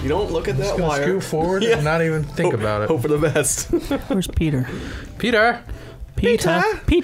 You don't look at that wire. Scoot forward and not even think about it. Hope for the best. Where's Peter? Peter. Peter.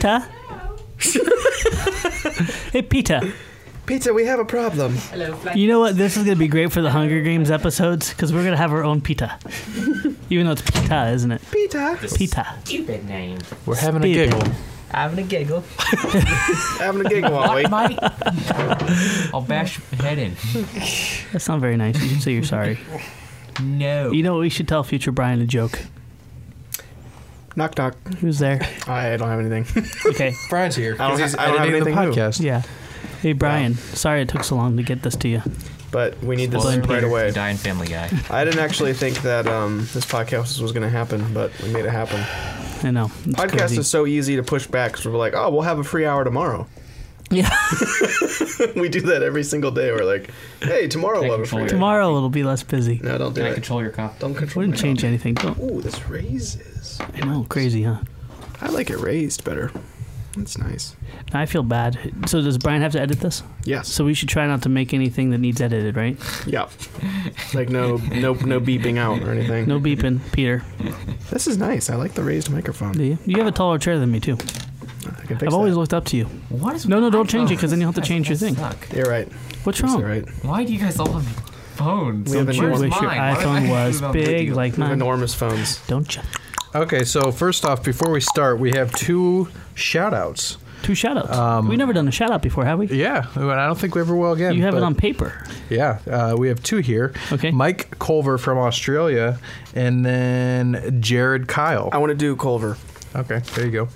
Hey, Peter. Peter, we have a problem. You know what? This is going to be great for the Hunger Games episodes because we're going to have our own Pita. Even though it's Pita, isn't it? Peter. Pita. Stupid name. We're having a Stupid. giggle. Having a giggle. Having a giggle, aren't we? Mike. I'll bash your head in. That's not very nice. You should say you're sorry. No. You know what? We should tell future Brian a joke. Knock, knock. Who's there? I don't have anything. Okay. Brian's here. I don't He's have editing the anything new. podcast. Yeah. Hey, Brian. Sorry it took so long to get this to you. But we need this Blame right Peter. away. Dying Family Guy. I didn't actually think that this podcast was going to happen, but we made it happen. I know. It's Podcast crazy. is so easy to push back because we're like, oh, we'll have a free hour tomorrow. Yeah. We do that every single day. We're like, hey, tomorrow we'll have a free hour. Tomorrow it'll be less busy. No, don't do Can I it. control your cup? Don't control Wouldn't my change cup. anything. Don't. Ooh, this raises. I know. Crazy, huh? I like it raised better. That's nice. I feel bad. So does Brian have to edit this? Yes. So we should try not to make anything that needs edited, right? Yeah. Like no beeping out or anything. No beeping, Peter. This is nice. I like the raised microphone. Do you? You have a taller chair than me too. I can fix I've always that. looked up to you. What is No, don't change it because then you'll have to Guys, change your you thing. guys suck. You're right. What's You're wrong? right. Why do you guys all have phones? We have Don't you enormous- wish your Mine. Why iPhone would I was have big video? like We have mine? enormous phones. Don't you? Okay, so first off, before we start, we have 2 shout-outs. 2 shout-outs. We've never done a shout-out before, have we? Yeah, and I don't think we ever will again. You have it but- on paper. Yeah, we have 2 here. Okay. Mike Culver from Australia, and then Jared Kyle. I want to do Culver. Okay, there you go.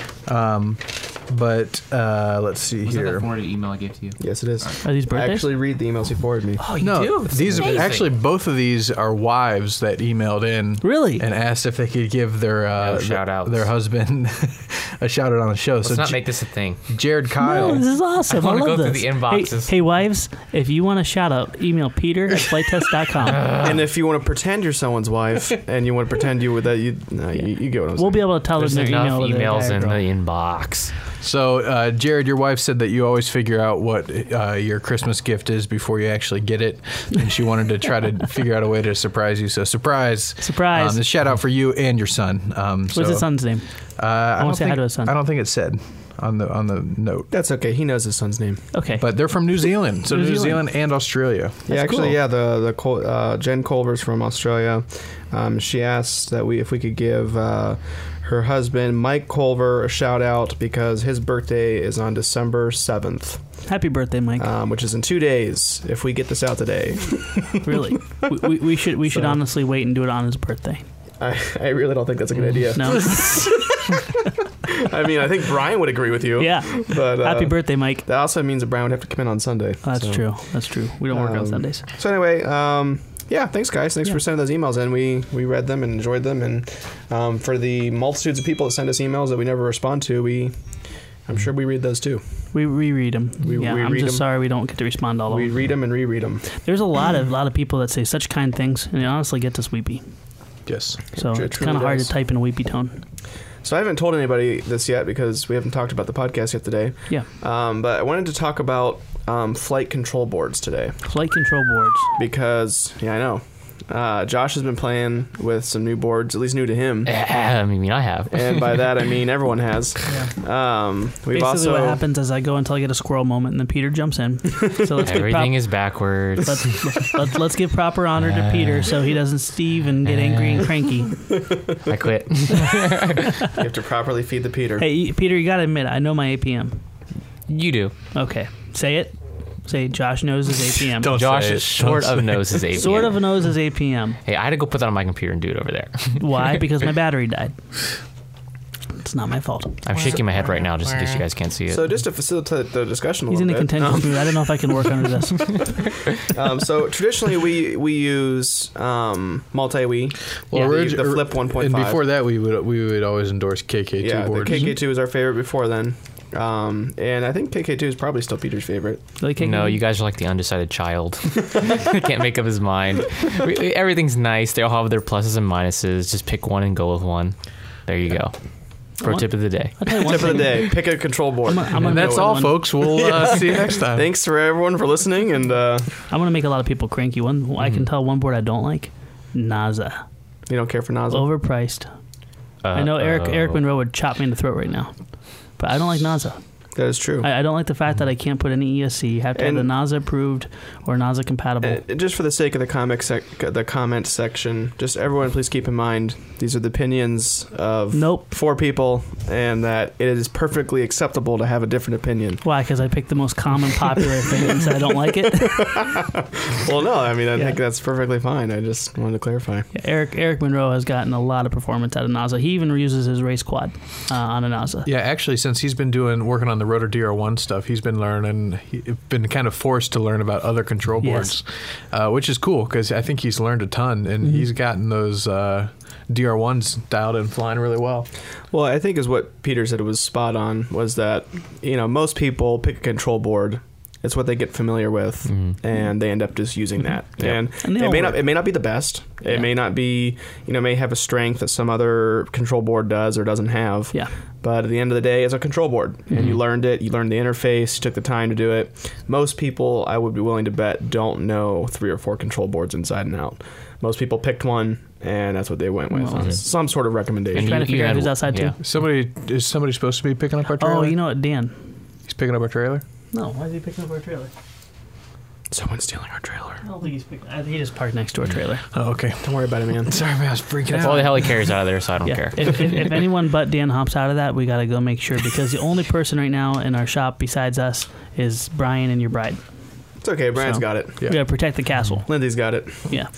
But let's see Was that here. the forwarded email I gave to you? Yes, it is. Are these I birthdays? actually read the emails he forwarded me. Oh, you No, do? This these is are amazing. actually both of these are wives that emailed in Really? and asked if they could give their shout-outs. their husband a shout out on the show. Let's so not make this a thing. Jared Kyle. No, this is awesome. I wanna love go through this. the inboxes. Hey, wives, if you want a shout-out, email peter@flighttest.com. And if you want to pretend you're someone's wife and you want to pretend you with that, you get what I'm saying. We'll be able to tell them There's their enough email. to emails the in guy, the bro. inbox. So, Jared, your wife said that you always figure out what your Christmas gift is before you actually get it, and she wanted to try to figure out a way to surprise you. So, surprise! Surprise. This shout out for you and your son. What's his son's name? I wanna don't say hi think- to his son. I don't think it said on the note. That's okay. He knows his son's name. Okay. But they're from New Zealand, so New New Zealand. Zealand and Australia. Yeah, actually, cool. yeah. The Jen Culver's from Australia. She asked that if we could give her husband Mike Culver a shout out because his birthday is on December 7th, Happy birthday, Mike. which is in 2 days. If we get this out today, Really? We should honestly wait and do it on his birthday. I really don't think that's a good idea. No. I mean, I think Brian would agree with you. Yeah. But Happy birthday, Mike. that also means that Brian would have to come in on Sunday. That's so. true. That's true. We don't work on Sundays. So anyway, yeah, thanks guys. Thanks for sending those emails in. We read them and enjoyed them, and for the multitudes of people that send us emails that we never respond to, I'm sure we read those too. We reread them. We I'm read just 'em. sorry we don't get to respond to all of We them. read them and reread them. There's a lot of people that say such kind things, and it honestly gets us weepy. Yes. So It it's truly kind of hard does. to type in a weepy tone. So I haven't told anybody this yet because we haven't talked about the podcast yet today. Yeah. But I wanted to talk about flight control boards today Flight control boards. because I know Josh has been playing with some new boards, at least new to him. I mean, I have. And by that I mean everyone has. We've Basically, also what happens is I go until I get a squirrel moment, and then Peter jumps in. So let's Everything is backwards. let's give proper honor to Peter so he doesn't Steve and get angry and cranky. I quit. you have to properly feed the Peter. Hey, Peter, you got to admit, I know my APM. You do. Okay, say it. Say Josh knows his APM. Don't Josh say it. sort Don't of say knows his APM. Sort of knows his APM. Hey, I had to go put that on my computer and do it over there. Why? Because my battery died. It's not my fault. I'm shaking my head right now just in case you guys can't see it. So just to facilitate the discussion a He's in little a bit. contentious mood. I don't know if I can work under this. So traditionally we use multi-Wii. Well, the Flip 1.5. And before that, we would always endorse KK2 yeah, boards. the KK2 was our favorite before then. And I think KK2 is probably still Peter's favorite. Like, No, you guys are like the undecided child. Can't make up his mind. Everything's nice. They all have their pluses and minuses. Just pick one and go with one. There you go. Pro tip of the day. I'll tell you one Tip of the thing. day: pick a control board. I'm gonna And that's make all, one- folks. We'll see you next time. Thanks for everyone for listening, and I'm gonna make a lot of people cranky. I can tell one board I don't like. NASA. you don't care for NASA. Overpriced. I know Eric Monroe would chop me in the throat right now, but I don't like NASA. That is true. I don't like the fact that I can't put any ESC. You have to have the And- NASA approved or NASA compatible. Just for the sake of the comment section, just everyone please keep in mind these are the opinions of Nope. 4 people, and that it is perfectly acceptable to have a different opinion. Why? Because I picked the most common popular opinions. I don't like it. Well, no, I mean I Yeah. think that's perfectly fine. I just wanted to clarify. Yeah, Eric Monroe has gotten a lot of performance out of NASA. He even uses his race quad on a NASA. Yeah, actually, since he's been working on the Rotor DR1 stuff, he's been learning. He's been kind of forced to learn about other control boards, which is cool because I think he's learned a ton, and he's gotten those DR1s dialed and flying really well. Well, I think is what Peter said was spot on, was that, most people pick a control board. It's what they get familiar with, and they end up just using that. And And they all it may not be the best. It may not be, may have a strength that some other control board does or doesn't have. Yeah. But at the end of the day, it's a control board, and you learned it. You learned the interface. You took the time to do it. Most people, I would be willing to bet, don't know 3 or 4 control boards inside and out. Most people picked one, and that's what they went with. Well, Some sort of recommendation. And Trying to you figure out had- who's outside yeah. too. Is somebody supposed to be picking up our trailer? Oh, you know what, Dan? He's picking up our trailer. No, why is he picking up our trailer? Someone's stealing our trailer. I don't think he's picking. I think he just parked next to our trailer. Oh, okay. Don't worry about it, man. Sorry, man, I was freaking That's out. all the hell he carries out of there, so I don't care. If anyone but Dan hops out of that, we got to go make sure, because the only person right now in our shop besides us is Brian and your bride. It's okay. Brian's So- got it. Yeah. We got to protect the castle. Lindsay's got it. Yeah.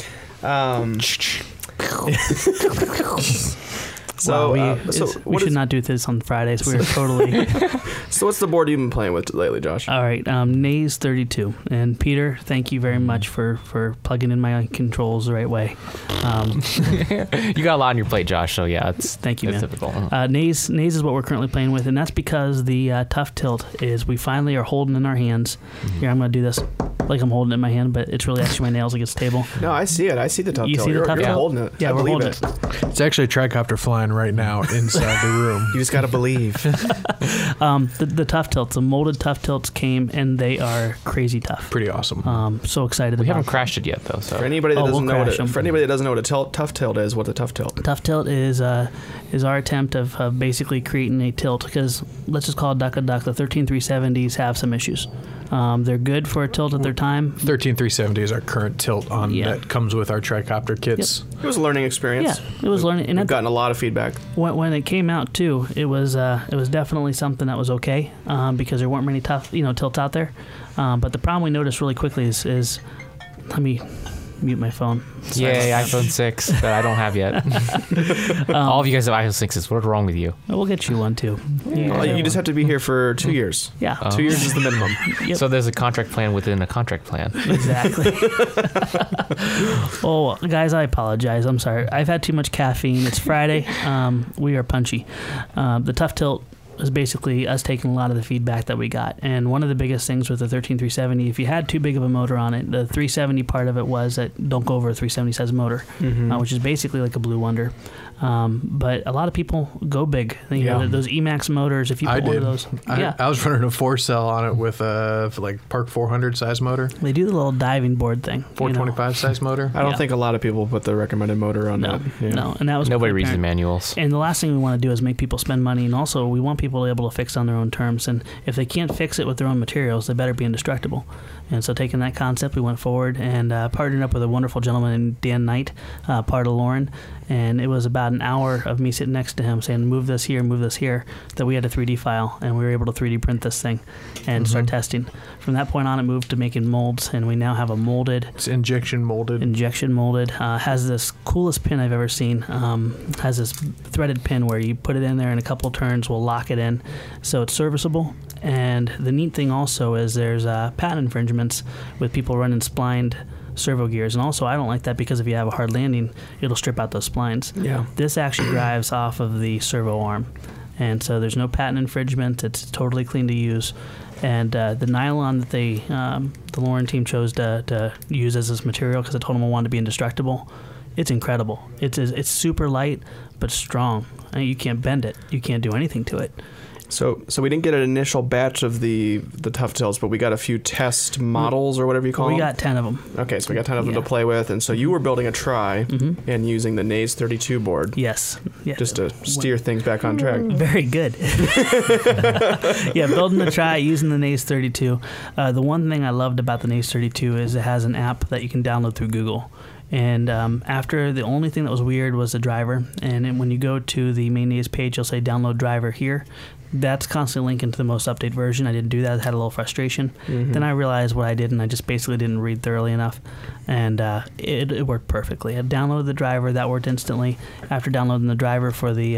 So, Wow, we what should is- not do this on Fridays. We are totally. so what's the board you've been playing with lately, Josh? All right, Nays 32. And Peter, thank you very much for plugging in my controls the right way. You got a lot on your plate, Josh. So yeah, Thank you, it's man. difficult. Nays is what we're currently playing with, and that's because the Tough Tilt is we finally are holding in our hands. Here, I'm going to do this like I'm holding it in my hand, but it's really actually my nails against the table. No, I see it. I see the tough You tilt. see the You're, tough you're tilt? holding it. Yeah, I we're believe holding it. It's actually a tricopter flying right now inside the room. You just got to believe. The Tough Tilts, the molded Tough Tilts came, and they are crazy tough. Pretty awesome. So excited We about haven't crashed it yet, though. So For anybody that Oh, doesn't we'll know crash 'em. for anybody that doesn't know what a tough tilt is, what's a tough tilt? Tough Tilt is our attempt of basically creating a tilt, because let's just call it duck a duck. The 13370s have some issues. They're good for a tilt at their time. 13370 is our current tilt on Yeah. that comes with our tricopter kits. It was a learning experience. Yeah, it was learning. And We've at gotten a lot of feedback. when it came out too, it was definitely something that was okay, because there weren't many tough tilts out there. But the problem we noticed really quickly is let me mute my phone. yay, iPhone 6 that I don't have yet. All of you guys have iPhone 6s. What's wrong with you? We'll get you one too. Well, you just have to be here for 2 years. Yeah, 2 years is the minimum. Yep. So there's a contract plan within a contract plan. exactly. Oh, guys, I apologize. I'm sorry. I've had too much caffeine. It's Friday. We are punchy. The Tough Tilt is basically us taking a lot of the feedback that we got. And one of the biggest things with the 13370, if you had too big of a motor on it, the 370 part of it was that don't go over a 370 size motor, which is basically like a Blue Wonder. But a lot of people go big. You know, those Emax motors, if you I put one did. of those. I was running a 4-cell on it with a Park 400 size motor, They do the little diving board thing. 425 size motor. I don't Yeah. think a lot of people put the recommended motor on No, that. Yeah. no. And that was Nobody pretty reads the apparent. manuals. And the last thing we want to do is make people spend money, and also we want people able to fix on their own terms. And if they can't fix it with their own materials, they better be indestructible. And so, taking that concept, we went forward and partnered up with a wonderful gentleman named Dan Knight, part of Lauren. And it was about an hour of me sitting next to him saying, move this here, that we had a 3D file, and we were able to 3D print this thing and start testing. From that point on, it moved to making molds, and we now have a molded, It's injection molded. has this coolest pin I've ever seen. Has this threaded pin where you put it in there, and a couple turns will lock it in, so it's serviceable. And the neat thing also is there's patent infringements with people running splined servo gears, and also I don't like that, because if you have a hard landing, it'll strip out those splines. Yeah. This actually drives off of the servo arm, and so there's no patent infringement. It's totally clean to use. And the nylon that the Lauren team chose to use as this material, because I told them I wanted to be indestructible, It's incredible. It's super light but strong. You can't bend it. You can't do anything to it. So we didn't get an initial batch of the Tuftails, but we got a few test models or whatever you call them. We got 10 of them. Okay, so we got 10 of them to play with, and so you were building a Tri and using the Naze 32 board. Yes. Just to steer things back on track. Very good. Yeah, building the Tri, using the Naze 32. The one thing I loved about the Naze 32 is it has an app that you can download through Google. And after, the only thing that was weird was the driver. And then when you go to the main Naze page, you'll say download driver here. That's constantly linking to the most updated version. I didn't do that. I had a little frustration. Then I realized what I did, and I just basically didn't read thoroughly enough. And it worked perfectly. I downloaded the driver. That worked instantly. After downloading the driver for the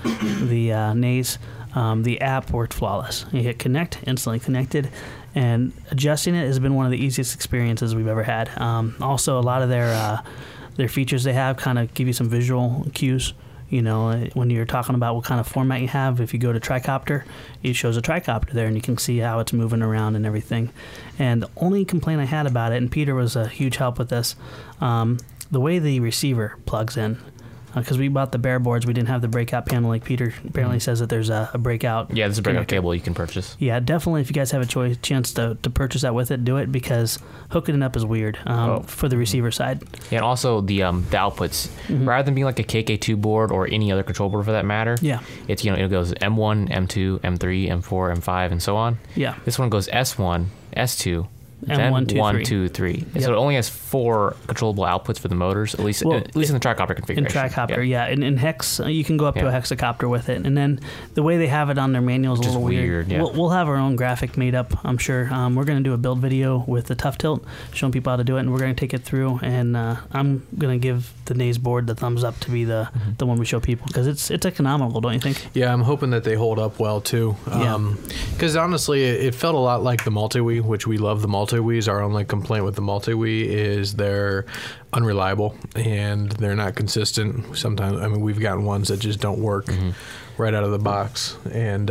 Naze, the app worked flawless. You hit connect, instantly connected. And adjusting it has been one of the easiest experiences we've ever had. Also, a lot of their features they have kind of give you some visual cues. You know, when you're talking about what kind of format you have, if you go to Tricopter, it shows a Tricopter there, and you can see how it's moving around and everything. And the only complaint I had about it, and Peter was a huge help with this, the way the receiver plugs in. Because we bought the bare boards, we didn't have the breakout panel like Peter apparently says that there's a breakout. Yeah, there's a breakout cable you can purchase. Yeah, definitely. If you guys have a chance to purchase that with it, do it, because hooking it up is weird for the receiver side. Yeah, and also the outputs, rather than being like a KK2 board or any other control board for that matter. Yeah, it's it goes M1, M2, M3, M4, M5, and so on. Yeah, this one goes S1, S2. M1, then 1, 2, 3. Yep. So it only has 4 controllable outputs for the motors, at least in the Tricopter configuration. In Tricopter, yeah. In Hex, you can go up to a hexacopter with it. And then the way they have it on their manual is a little weird. Yeah. We'll have our own graphic made up, I'm sure. We're going to do a build video with the Tough Tilt, showing people how to do it, and we're going to take it through. And I'm going to give the Naze board the thumbs up to be the one we show people, because it's economical, don't you think? Yeah, I'm hoping that they hold up well, too. Because honestly, it felt a lot like the Multi-Wii, which we love the Multi-Wiis. Our only complaint with the Multi-Wii is they're unreliable and they're not consistent. Sometimes, I mean, we've gotten ones that just don't work right out of the box. And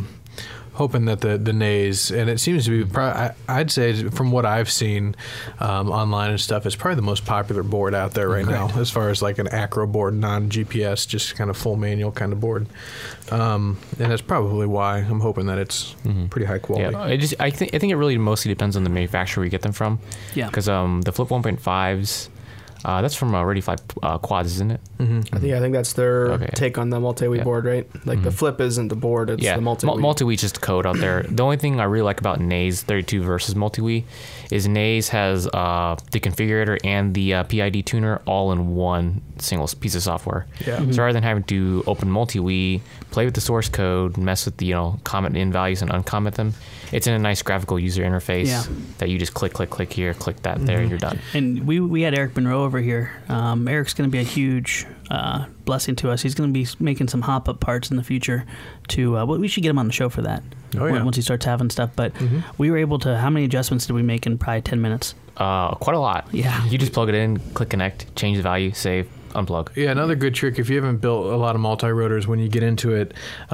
hoping that the Naze, and it seems to be, I'd say from what I've seen online and stuff, it's probably the most popular board out there right now, as far as like an acro board, non-GPS, just kind of full manual kind of board. And that's probably why I'm hoping that it's pretty high quality. Yeah, I think it really mostly depends on the manufacturer you get them from. Yeah. Because the Flip 1.5s, that's from Ready Fly Quads, isn't it? I think that's their take on the Multi-Wii board, right? Like the Flip isn't the board, it's the Multi-Wii. Multi-Wii just code out there. The only thing I really like about Naze 32 versus Multi-Wii is Naze has the configurator and the PID tuner all in one single piece of software. Yeah. So rather than having to open Multi-Wii, play with the source code, mess with the comment in values and uncomment them, it's in a nice graphical user interface that you just click here, click that there, you're done. And we had Eric Monroe over here. Eric's going to be a huge blessing to us. He's going to be making some hop-up parts in the future. We should get him on the show for that. Once he starts having stuff. But we were able to. How many adjustments did we make in probably 10 minutes? Quite a lot. Yeah. You just plug it in, click connect, change the value, save, unplug. Yeah, another good trick, if you haven't built a lot of multi-rotors, when you get into it,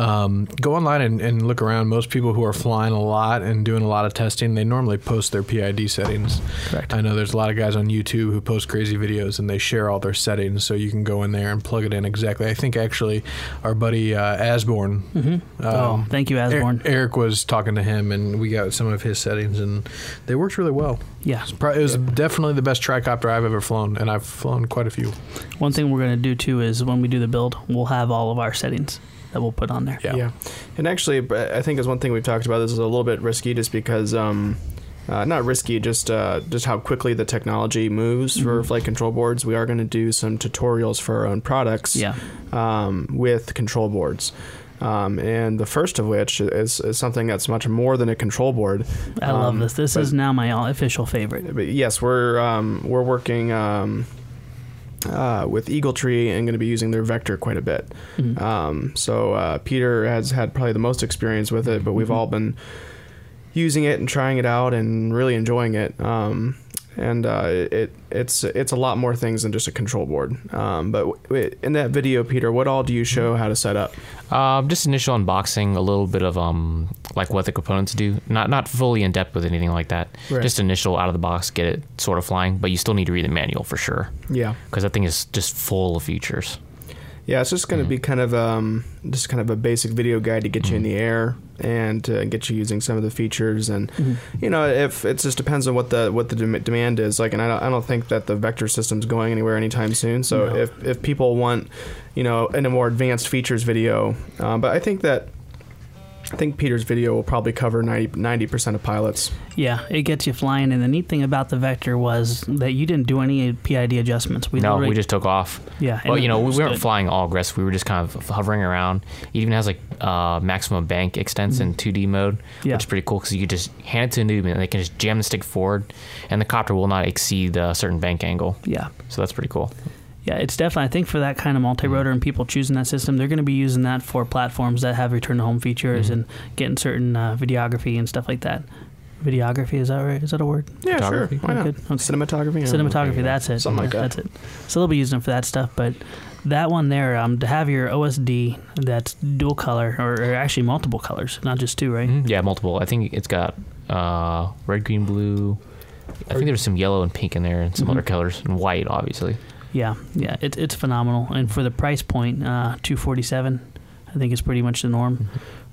go online and look around. Most people who are flying a lot and doing a lot of testing, they normally post their PID settings. Correct. I know there's a lot of guys on YouTube who post crazy videos and they share all their settings, so you can go in there and plug it in exactly. I think actually our buddy Asborn. Thank you, Asborn. Eric was talking to him and we got some of his settings and they worked really well. Yeah. It was definitely the best Tricopter I've ever flown, and I've flown quite a few. One thing we're going to do too is when we do the build, we'll have all of our settings that we'll put on there. Yeah. And actually, I think is one thing we've talked about. This is a little bit risky, just because not risky, just how quickly the technology moves for flight control boards. We are going to do some tutorials for our own products. With control boards. And the first of which is something that's much more than a control board. I love this. This is now my official favorite. But yes, we're working with Eagle Tree and going to be using their Vector quite a bit. So Peter has had probably the most experience with it, but we've all been using it and trying it out and really enjoying it. and it's a lot more things than just a control board. But in that video, Peter, what all do you show how to set up? Just initial unboxing, a little bit of like what the components do. Not fully in depth with anything like that. Right. Just initial out of the box, get it sort of flying. But you still need to read the manual for sure. Yeah, because that thing is just full of features. Yeah, it's just going to be kind of a basic video guide to get you in the air and to get you using some of the features. And if it just depends on what the demand is. Like, and I don't think that the vector system's going anywhere anytime soon. So No. if people want, in a more advanced features video, but I think Peter's video will probably cover 90% of pilots. Yeah, it gets you flying. And the neat thing about the Vector was that you didn't do any PID adjustments. We just took off. Yeah. Well, we weren't flying all aggressive. We were just kind of hovering around. It even has like maximum bank extents in 2D mode, which is pretty cool because you just hand it to a noob and they can just jam the stick forward, and the copter will not exceed a certain bank angle. Yeah. So that's pretty cool. Yeah, it's definitely, I think for that kind of multi-rotor and people choosing that system, they're going to be using that for platforms that have return to home features and getting certain videography and stuff like that. Videography, is that right? Is that a word? Yeah, sure. Why not? Okay. Cinematography. Cinematography, that's it. Something like that. That's it. So they'll be using them for that stuff, but that one there, to have your OSD that's dual color, or actually multiple colors, not just two, right? Mm-hmm. Yeah, multiple. I think it's got red, green, blue. I think there's some yellow and pink in there and some other colors, and white, obviously. Yeah, it's phenomenal, and for the price point, $247, I think is pretty much the norm.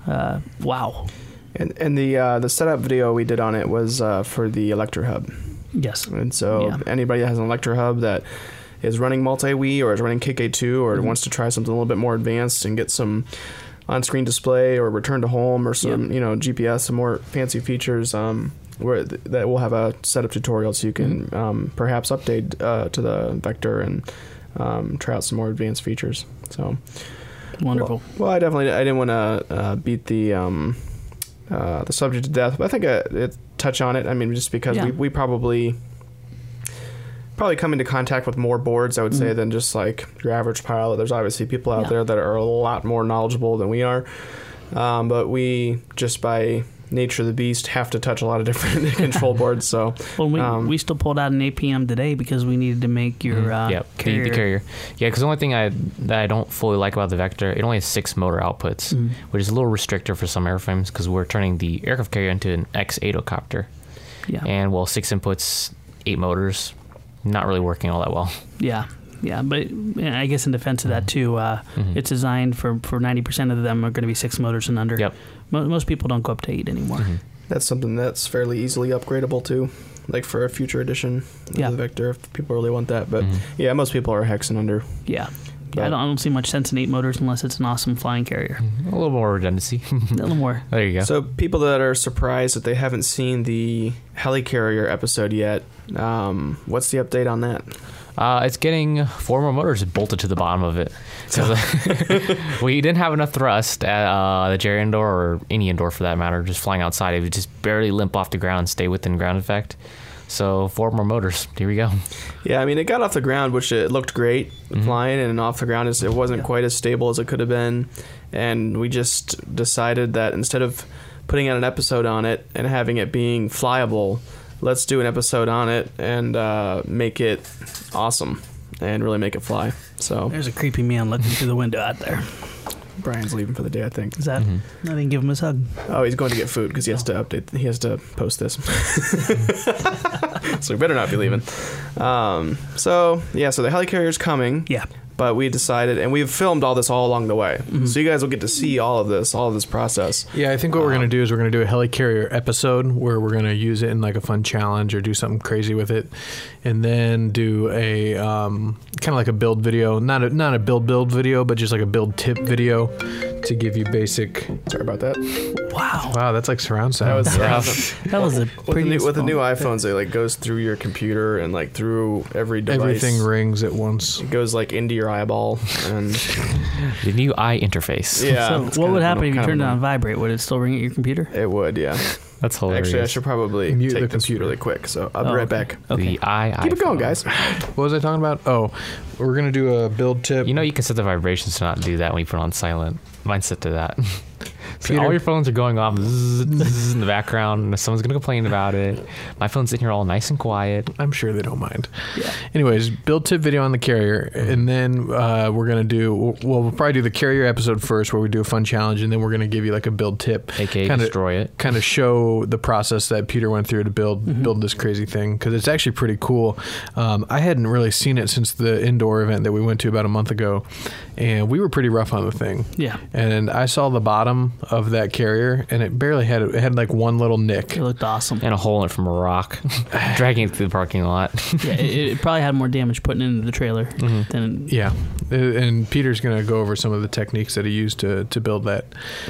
Wow. And the setup video we did on it was for the Electro Hub. Yes. And so anybody that has an Electro Hub that is running multi-Wii or is running KK2 or wants to try something a little bit more advanced and get some on-screen display or return to home or some GPS, some more fancy features, that we'll have a setup tutorial so you can perhaps update to the Vector and try out some more advanced features. So wonderful. Well, I didn't want to beat the subject to death, but I think it touch on it. I mean, just because we probably come into contact with more boards, I would say, than just like your average pilot. There's obviously people out there that are a lot more knowledgeable than we are, but we just by nature of the beast have to touch a lot of different control boards. So we still pulled out an APM today because we needed to make your carrier. The carrier. Yeah, because the only thing that I don't fully like about the Vector, it only has 6 motor outputs, which is a little restrictive for some airframes because we're turning the aircraft carrier into an X8 copter. Yeah. And 6 inputs, 8 motors, not really working all that well. Yeah, but I guess in defense of that too, it's designed for 90% of them are going to be 6 motors and under. Yep. Most people don't go up to 8 anymore. That's something that's fairly easily upgradable too, like for a future edition of the Vector if people really want that. But most people are hex and under. Yeah. I don't see much sense in 8 motors unless it's an awesome flying carrier. A little more redundancy. A little more. There you go. So people that are surprised that they haven't seen the helicarrier episode yet, what's the update on that? It's getting 4 more motors bolted to the bottom of it. So we didn't have enough thrust at the Jerry indoor or any indoor for that matter, just flying outside. It would just barely limp off the ground and stay within ground effect. So 4 more motors. Here we go. Yeah, I mean, it got off the ground, which it looked great flying, and off the ground it wasn't quite as stable as it could have been. And we just decided that instead of putting out an episode on it and having it being flyable, let's do an episode on it and make it awesome and really make it fly. So there's a creepy man looking through the window out there. Brian's leaving for the day, I think. Is that? I didn't give him his hug. Oh, he's going to get food because he has to update. He has to post this. So we better not be leaving. So the helicarrier's coming. Yeah. But we decided, and we've filmed all this all along the way. So you guys will get to see all of this process. Yeah, I think what we're going to do is we're going to do a helicarrier episode where we're going to use it in like a fun challenge or do something crazy with it. And then do a kind of like a build video, not a build video, but just like a build tip video to give you basic. Sorry about that. Wow, that's like surround sound. That was a pretty with the new iPhones, it like goes through your computer and like through every device. Everything rings at once. It goes like into your eyeball and the new eye interface. Yeah. So what would happen if you turned it on vibrate? Would it still ring at your computer? It would, yeah. That's hilarious. Actually, I should probably mute take the this computer really quick. So I'll be right back. Okay. The eye. Keep it going, guys. What was I talking about? Oh, we're gonna do a build tip. You can set the vibrations to not do that when you put it on silent. Mine's set to that. So all your phones are going off zzz, in the background, and someone's going to complain about it. My phone's sitting here all nice and quiet. I'm sure they don't mind. Yeah. Anyways, build tip video on the Carrier, and then we're going to do, we'll probably do the Carrier episode first where we do a fun challenge, and then we're going to give you like a build tip. AKA destroy it. Kind of show the process that Peter went through to build this crazy thing, because it's actually pretty cool. I hadn't really seen it since the indoor event that we went to about a month ago, and we were pretty rough on the thing. Yeah. And I saw the bottom of that Carrier, and it barely had it had like one little nick. It looked awesome. And a hole in it from a rock, dragging it through the parking lot. Yeah, it probably had more damage putting it into the trailer than. Yeah, and Peter's going to go over some of the techniques that he used to build that.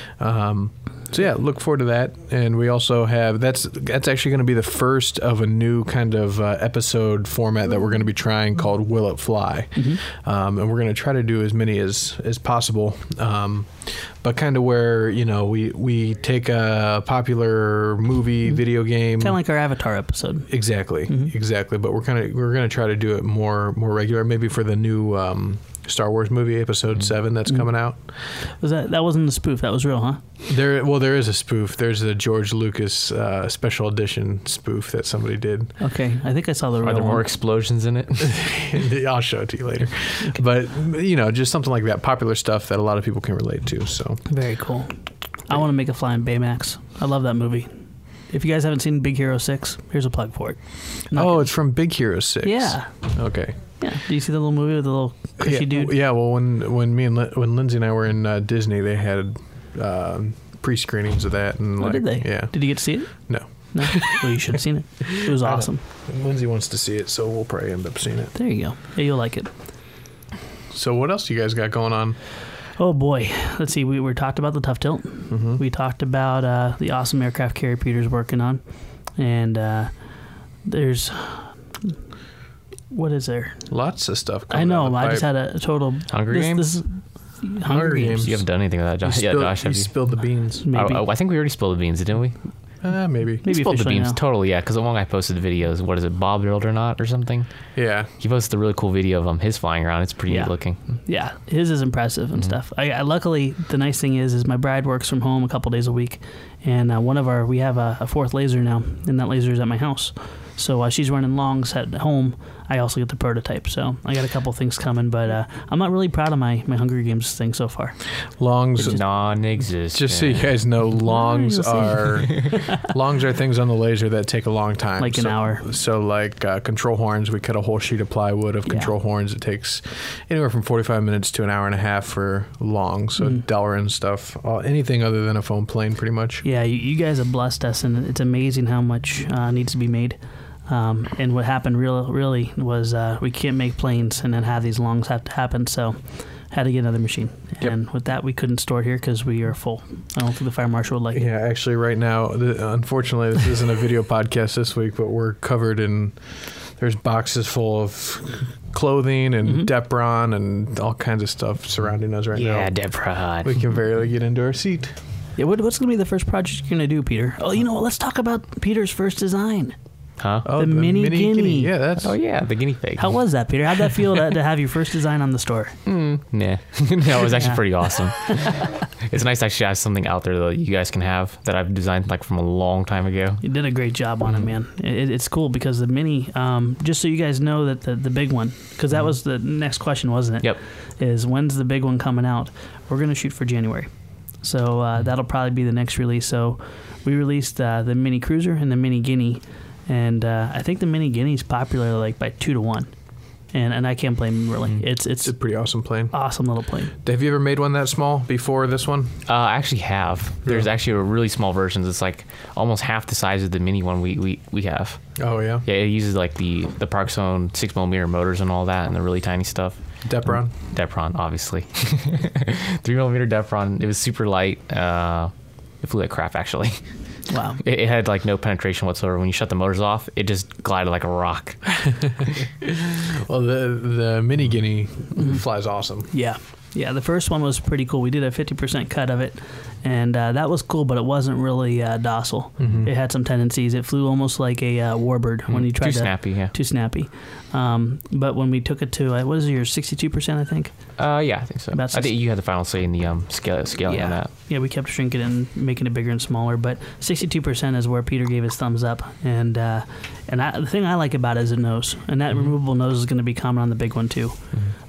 So yeah, look forward to that. And we also have that's actually going to be the first of a new kind of episode format that we're going to be trying called Will It Fly? And we're going to try to do as many as possible. But kind of where, you know, we take a popular movie, video game, Kind of like our Avatar episode. Exactly. But we're going to try to do it more regular, maybe for the new Star Wars movie, Episode 7 that's coming out. Was that wasn't a spoof? That was real, huh? There is a spoof. There's a George Lucas special edition spoof that somebody did. Okay, I think I saw the real Are there one. more explosions in it? I'll show it to you later. Okay. But you know, just something like that, popular stuff that a lot of people can relate to. So very cool. I want to make a Flying Baymax. I love that movie. If you guys haven't seen Big Hero 6, here's a plug for it. It's from Big Hero 6. Yeah. Okay. Yeah. Do you see the little movie with the little cushy dude? Yeah. Well, when Lindsay and I were in Disney, they had pre-screenings of that. And Did they? Yeah. Did you get to see it? No. No. Well, you should have seen it. It was awesome. Lindsay wants to see it, so we'll probably end up seeing it. There you go. Yeah, you'll like it. So what else you guys got going on? Oh boy, let's see. We talked about the Tough Tilt. We talked about the awesome aircraft carrier Peter's working on, and there's what is there? Lots of stuff. I know. I just had a total Hunger Games. Hunger Games. You haven't done anything with that, Josh. Josh, have you? Spilled the beans. Maybe. I think we already spilled the beans, didn't we? Maybe. Maybe spilled the officially beans, now. totally, yeah. Because the one guy posted the videos. What is it, Bob Build or Not or something? Yeah. He posted a really cool video of his flying around. It's pretty neat looking. Yeah, his is impressive and stuff. I luckily, the nice thing is my bride works from home a couple days a week, and we have a fourth laser now, and that laser is at my house. So while she's running longs at home, I also get the prototype. So I got a couple things coming, but I'm not really proud of my Hunger Games thing so far. Longs non-existent. Just so you guys know, longs are things on the laser that take a long time, like an hour. So like control horns, we cut a whole sheet of plywood of control horns. It takes anywhere from 45 minutes to an hour and a half for long. So Delrin stuff, anything other than a foam plane, pretty much. Yeah, you guys have blessed us, and it's amazing how much needs to be made. And what happened really was we can't make planes and then have these longs have to happen, so had to get another machine. And with that, we couldn't store it here because we are full. I don't think the fire marshal would like it. Yeah, actually right now, unfortunately, this isn't a video podcast this week, but we're covered in, there's boxes full of clothing and Depron and all kinds of stuff surrounding us right now. Yeah, Depron. We can barely get into our seat. Yeah, what's going to be the first project you're going to do, Peter? Oh, you know what? Let's talk about Peter's first design. Huh? Oh, the mini guinea. Yeah, the guinea pig. How was that, Peter? How'd that feel to have your first design on the store? Nah. No, it was actually pretty awesome. It's nice to actually have something out there that you guys can have that I've designed like from a long time ago. You did a great job on it, man. It's cool because the mini, just so you guys know that the big one, because that was the next question, wasn't it? Yep. Is when's the big one coming out? We're going to shoot for January. So that'll probably be the next release. So we released the mini cruiser and the mini guinea. And I think the mini guinea is popular like by 2 to 1, and I can't blame him really. It's a pretty awesome plane. Awesome little plane. Have you ever made one that small before this one? I actually have. There's actually a really small versions. It's like almost half the size of the mini one we have. Oh yeah. Yeah, it uses like the Park Zone 6mm motors and all that, and the really tiny stuff. Depron, obviously. 3mm Depron. It was super light. It flew like crap actually. Wow. It had like no penetration whatsoever. When you shut the motors off, it just glided like a rock. Well, the mini guinea flies awesome. Yeah. Yeah, the first one was pretty cool. We did a 50% cut of it, and that was cool, but it wasn't really docile. It had some tendencies. It flew almost like a warbird when you tried Too snappy, yeah. Too snappy. But when we took it to, what is it, your 62%, I think? Yeah, I think so. I think you had the final say in the scaling on that. Yeah, we kept shrinking it and making it bigger and smaller, but 62% is where Peter gave his thumbs up. And the thing I like about it is the nose, and that removable nose is going to be common on the big one too.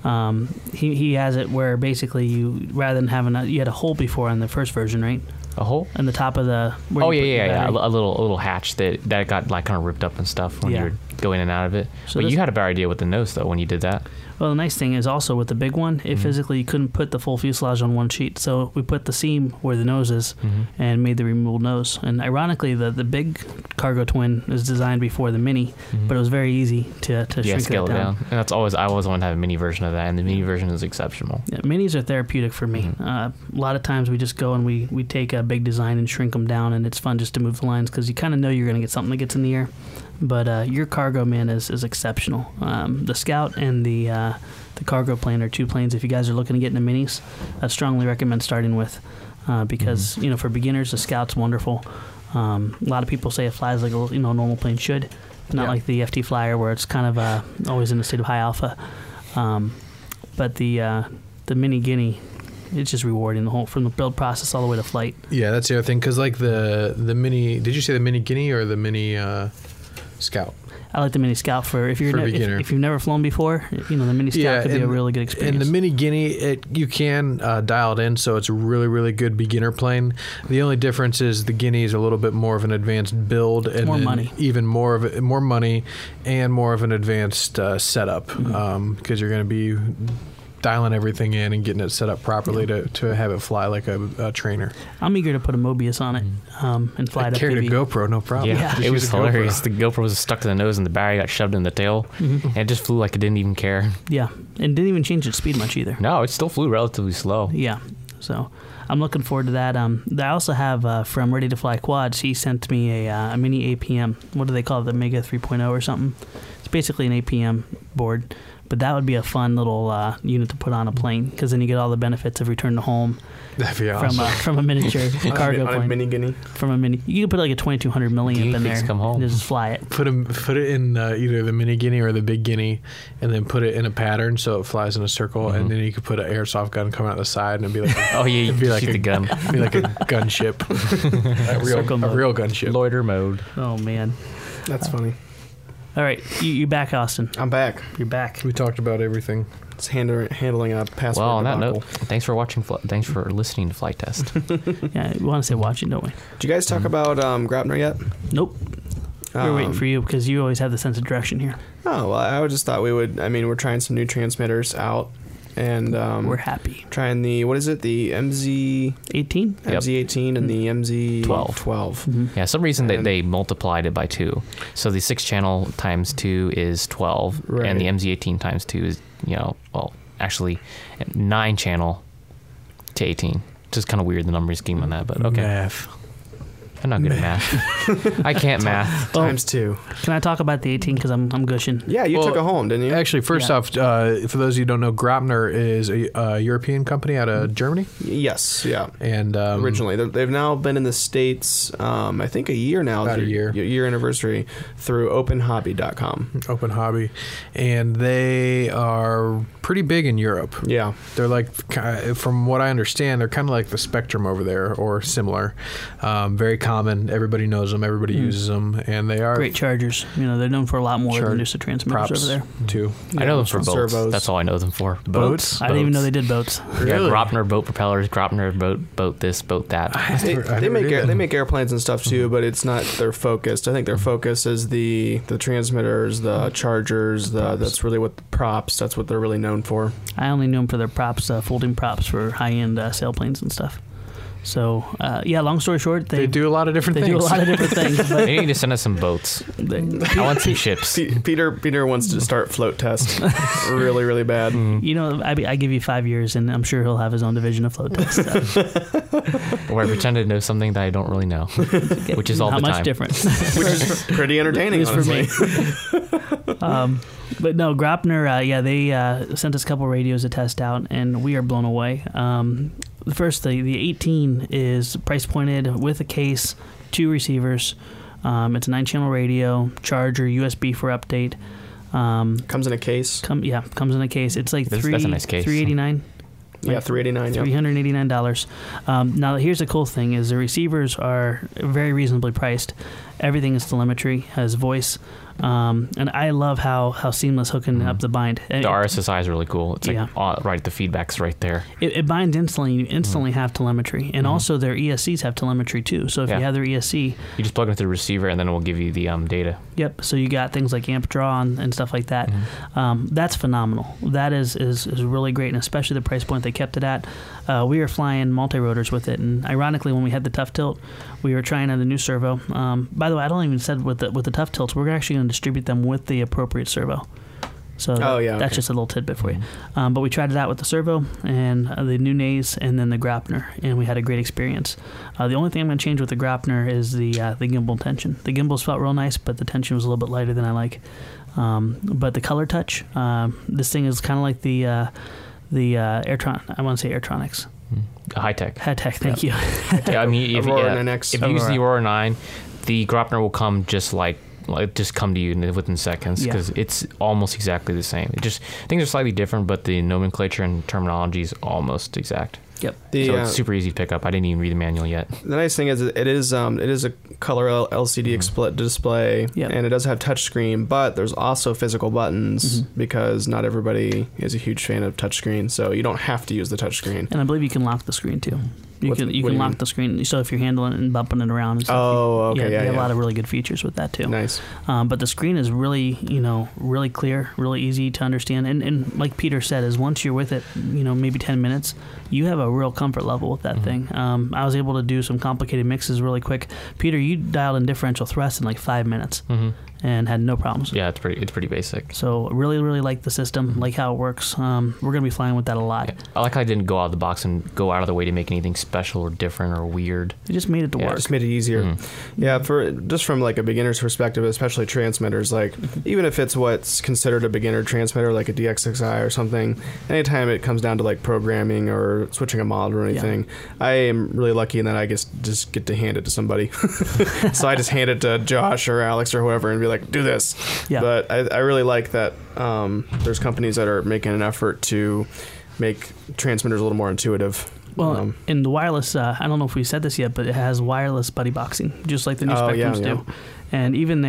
He has it where basically you, rather than having you had a hole before on the first version, right? A hole? On the top of the... Yeah. A little hatch that got like kind of ripped up and stuff when you were going in and out of it. So but you had a better idea with the nose though when you did that. Well, the nice thing is also with the big one, it physically you couldn't put the full fuselage on one sheet. So we put the seam where the nose is and made the removable nose. And ironically, the big cargo twin is designed before the Mini, but it was very easy to shrink scale it down. And I always wanted to have a mini version of that, and the mini version is exceptional. Yeah, minis are therapeutic for me. A lot of times we just go and we take a big design and shrink them down, and it's fun just to move the lines because you kind of know you're going to get something that gets in the air. But your cargo, man, is exceptional. The Scout and the cargo plane are two planes. If you guys are looking to get into minis, I strongly recommend starting with because for beginners, the Scout's wonderful. A lot of people say it flies like a normal plane should, not like the FT Flyer where it's kind of always in a state of high alpha. But the Mini Guinea, it's just rewarding the whole from the build process all the way to flight. Yeah, that's the other thing because like the Mini. Did you say the Mini Guinea or the Mini Scout? I like the Mini Scout for if you've never flown before. The Mini Scout could be a really good experience. And the Mini Guinea, you can dial it in, so it's a really, really good beginner plane. The only difference is the Guinea is a little bit more of an advanced build, and more money, even more money, and more of an advanced setup because you're going to be dialing everything in and getting it set up properly to have it fly like a trainer. I'm eager to put a Mobius on it and fly it up. Carried a GoPro, no problem. Yeah. It was hilarious. The GoPro was stuck to the nose and the battery got shoved in the tail, and it just flew like it didn't even care. Yeah, and didn't even change its speed much either. No, it still flew relatively slow. Yeah, so I'm looking forward to that. I also have from Ready to Fly Quads, he sent me a mini APM. What do they call it? The Mega 3.0 or something. It's basically an APM board. But that would be a fun little unit to put on a plane because then you get all the benefits of return to home. That'd be awesome. From a miniature cargo plane. On a Mini Guinea. From a Mini. You can put like a 2200 milliamp in there. Come home. And just fly it. Put it in either the Mini Guinea or the Big Guinea, and then put it in a pattern so it flies in a circle, and then you could put an airsoft gun coming out the side, and it'd be like it'd be like the gun. It'd be like a gunship, a real gunship. Loiter mode. Oh man, that's funny. All right, you back, Austin? I'm back. You're back. We talked about everything. It's handling a password. Well, on that debacle. note, thanks for watching. Thanks for listening to Flight Test. Yeah, we want to say watching, don't we? Did you guys talk about Grapner yet? Nope. We're waiting for you because you always have the sense of direction here. Oh, well, I just thought we would. I mean, we're trying some new transmitters out. And we're happy. Trying the, what is it, the MZ18? MZ18 and the MZ12. Yeah, some reason they multiplied it by 2. So the 6-channel times 2 is 12, and the MZ18 times 2 is, actually 9-channel to 18. Just kind of weird, the numbering scheme on that, but okay. Math. I'm not good at math. I can't math. Times 2. Can I talk about the 18 because I'm gushing? Yeah, you took it home, didn't you? Actually, first off, for those of you who don't know, Grapner is a European company out of Germany. Yes, yeah. And originally, they've now been in the States, I think a year now. About a year. Year anniversary through OpenHobby.com. Open Hobby. And they are pretty big in Europe. Yeah. They're like, from what I understand, they're kind of like the Spectrum over there or similar. Very common. Everybody knows them. Everybody uses them, and they are great chargers. They're known for a lot more than just the transmitters over there. Too. I know them for boats. Servos. That's all I know them for. Boats. I didn't even know they did boats. Really? Yeah, Grapner boat propellers. Grapner boat this, boat that. They make airplanes and stuff too, but it's not their focus. I think their focus is the transmitters, the chargers. That's really what the props. That's what they're really known for. I only knew them for their props, folding props for high-end sailplanes and stuff. So, long story short, they do a lot of different things. They do a lot of different things. But they need to send us some boats. I want some ships. Peter wants to start float test really, really bad. I give you 5 years, and I'm sure he'll have his own division of float test. Where I pretend to know something that I don't really know, which is all the time. Not much different. Which is pretty entertaining, honestly. For me. But no, Graupner, they sent us a couple radios to test out, and we are blown away. First, the 18 is price pointed with a case, 2 receivers. It's a 9-channel radio, charger, USB for update. Comes in a case. Comes in a case. It's like that's a nice case. $389. Yeah, $389. $389. Now, here's the cool thing: is the receivers are very reasonably priced. Everything is telemetry, has voice, and I love how seamless hooking up the bind. The RSSI is really cool. It's right, the feedback's right there. It binds instantly. You instantly have telemetry, and also their ESCs have telemetry too. So if you have their ESC, you just plug it into the receiver, and then it will give you the data. Yep. So you got things like amp draw and stuff like that. That's phenomenal. That is really great, and especially the price point they kept it at. We were flying multi-rotors with it, and ironically, when we had the Tough Tilt, we were trying out a new servo. By the way, I don't even said with the Tough Tilts, we're actually going to distribute them with the appropriate servo. So that's just a little tidbit for you. But we tried it out with the servo and the new Naze and then the Graupner, and we had a great experience. The only thing I'm going to change with the Graupner is the gimbal tension. The gimbals felt real nice, but the tension was a little bit lighter than I like. But the color touch, this thing is kind of like the Airtron. I want to say Airtronics. High tech. Thank you. I mean, if you use the Aurora 9, the Graupner will come just come to you within seconds because it's almost exactly the same. Things are slightly different, but the nomenclature and terminology is almost exact. Yep. So it's super easy to pick up. I didn't even read the manual yet. The nice thing is it is a color LCD display, and it does have touchscreen, but there's also physical buttons because not everybody is a huge fan of touchscreen, so you don't have to use the touchscreen. And I believe you can lock the screen too. You can lock the screen, so if you're handling it and bumping it around and stuff. You have a lot of really good features with that too. Nice. But the screen is really, really clear, really easy to understand. And like Peter said, is once you're with it, maybe 10 minutes, you have a real comfort level with that thing. I was able to do some complicated mixes really quick. Peter, you dialed in differential thrust in like 5 minutes. And had no problems. Yeah, it's pretty basic. So really, really like the system, like how it works. We're going to be flying with that a lot. Yeah. I like how I didn't go out of the box and go out of the way to make anything special or different or weird. It just made it to work. Just made it easier. Yeah, from like a beginner's perspective, especially transmitters, like even if it's what's considered a beginner transmitter, like a DX6i or something, anytime it comes down to like programming or switching a model or anything, I am really lucky in that I just get to hand it to somebody. So I just hand it to Josh or Alex or whoever and be like, do this. But I really like that there's companies that are making an effort to make transmitters a little more intuitive. Well, in the wireless, I don't know if we said this yet, but it has wireless buddy boxing, just like the new Spectrums do. And even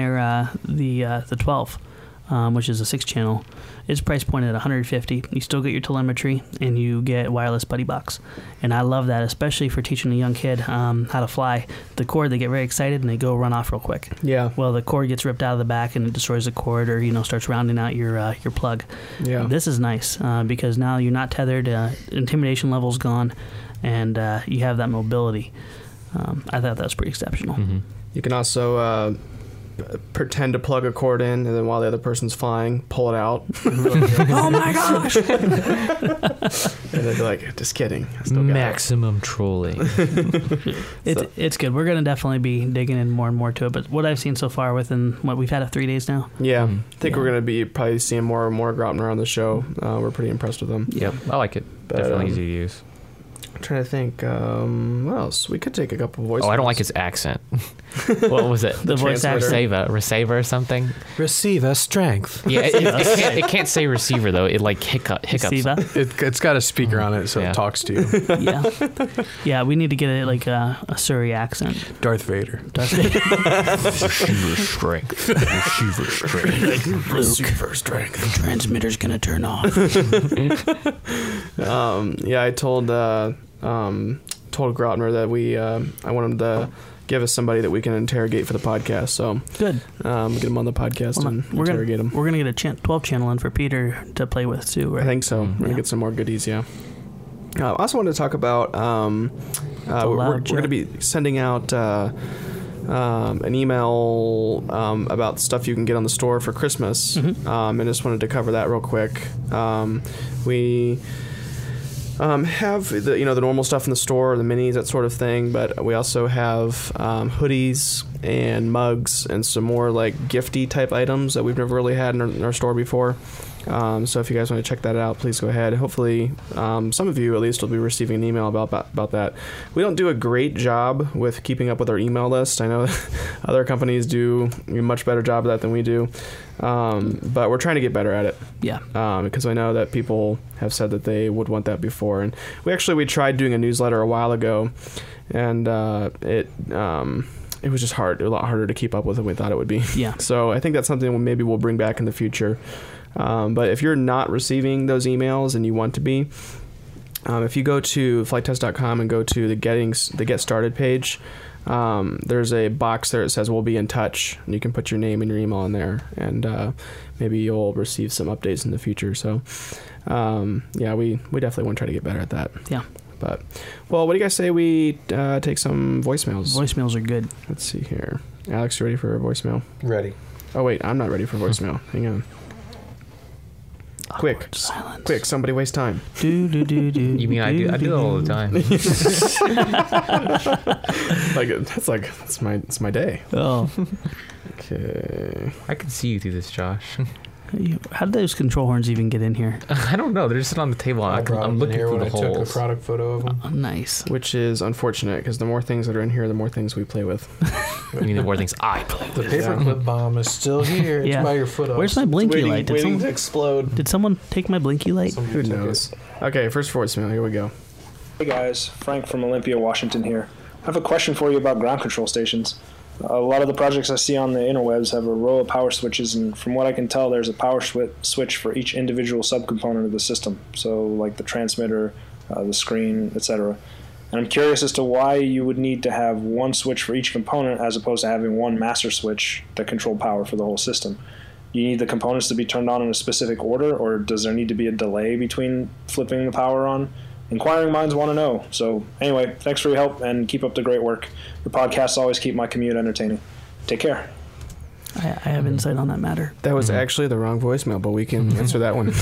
the 12, which is a 6-channel, is price pointed at $150. You still get your telemetry, and you get wireless buddy box. And I love that, especially for teaching a young kid how to fly. The cord, they get very excited, and they go run off real quick. Yeah. Well, the cord gets ripped out of the back, and it destroys the cord, or starts rounding out your plug. Yeah. This is nice because now you're not tethered. Intimidation level's gone, and you have that mobility. I thought that was pretty exceptional. You can also pretend to plug a cord in, and then while the other person's flying, pull it out. Oh my gosh! And then be like, just kidding. Maximum trolling. It's good. We're gonna definitely be digging in more and more to it. But what I've seen so far within we've had it 3 days now. Yeah, I think we're gonna be probably seeing more and more Graupner on the show. We're pretty impressed with them. Yep, I like it. But, definitely easy to use. I'm trying to think. What else? We could take a couple voice. I don't like his accent. What was it? The voice actor. Receiver or something. Receiver strength. Yeah, it can't say receiver though. It like hiccups. It's got a speaker on it, so it talks to you. Yeah. We need to get it like a Surrey accent. Darth Vader. Receiver strength. Receiver strength. The transmitter's gonna turn off. I told Graupner that I want him to give us somebody that we can interrogate for the podcast. So good. Get him on the podcast and interrogate him. We're gonna get a 12 channel in for Peter to play with too, right? I think so. We're gonna get some more goodies. Yeah. I also wanted to talk about we're going to be sending out an email about stuff you can get on the store for Christmas, and just wanted to cover that real quick. have the the normal stuff in the store, the minis, that sort of thing. But we also have hoodies and mugs and some more like gifty type items that we've never really had in our store before. So if you guys want to check that out, please go ahead. Hopefully, some of you at least will be receiving an email about that. We don't do a great job with keeping up with our email list. I know other companies do a much better job of that than we do, but we're trying to get better at it. Yeah. Because I know that people have said that they would want that before, and we tried doing a newsletter a while ago, and it was just hard, a lot harder to keep up with than we thought it would be. Yeah. So I think that's something maybe we'll bring back in the future. But if you're not receiving those emails and you want to be, if you go to flighttest.com and go to the Get Started page, there's a box there that says we'll be in touch, and you can put your name and your email in there, and maybe you'll receive some updates in the future. So we definitely want to try to get better at that. Yeah. But, well, what do you guys say we take some voicemails? Voicemails are good. Let's see here. Alex, you ready for a voicemail? Ready. Oh, wait, I'm not ready for voicemail. Hang on. Quick, silence. Quick! Somebody waste time. You mean I do that all the time? It's my day. Oh. Okay. I can see you through this, Josh. How did those control horns even get in here? I don't know. They're just sitting on the table. I'm looking through the holes. I took a product photo of them. Oh, nice. Which is unfortunate because the more things that are in here, the more things we play with. You mean the more things I play with? The paperclip bomb is still here. It's by your foot. Where's my blinky light? Waiting to explode. Did someone take my blinky light? Who knows? Okay, first voicemail. Here we go. Hey guys, Frank from Olympia, Washington here. I have a question for you about ground control stations. A lot of the projects I see on the interwebs have a row of power switches, and from what I can tell, there's a power switch for each individual subcomponent of the system. So like the transmitter, the screen, etc. And I'm curious as to why you would need to have one switch for each component as opposed to having one master switch that control power for the whole system. Do you need the components to be turned on in a specific order, or does there need to be a delay between flipping the power on? Inquiring minds want to know. So anyway, thanks for your help and keep up the great work. Your podcasts always keep my commute entertaining. Take care. I have insight on that matter. That was actually the wrong voicemail, but we can answer that one.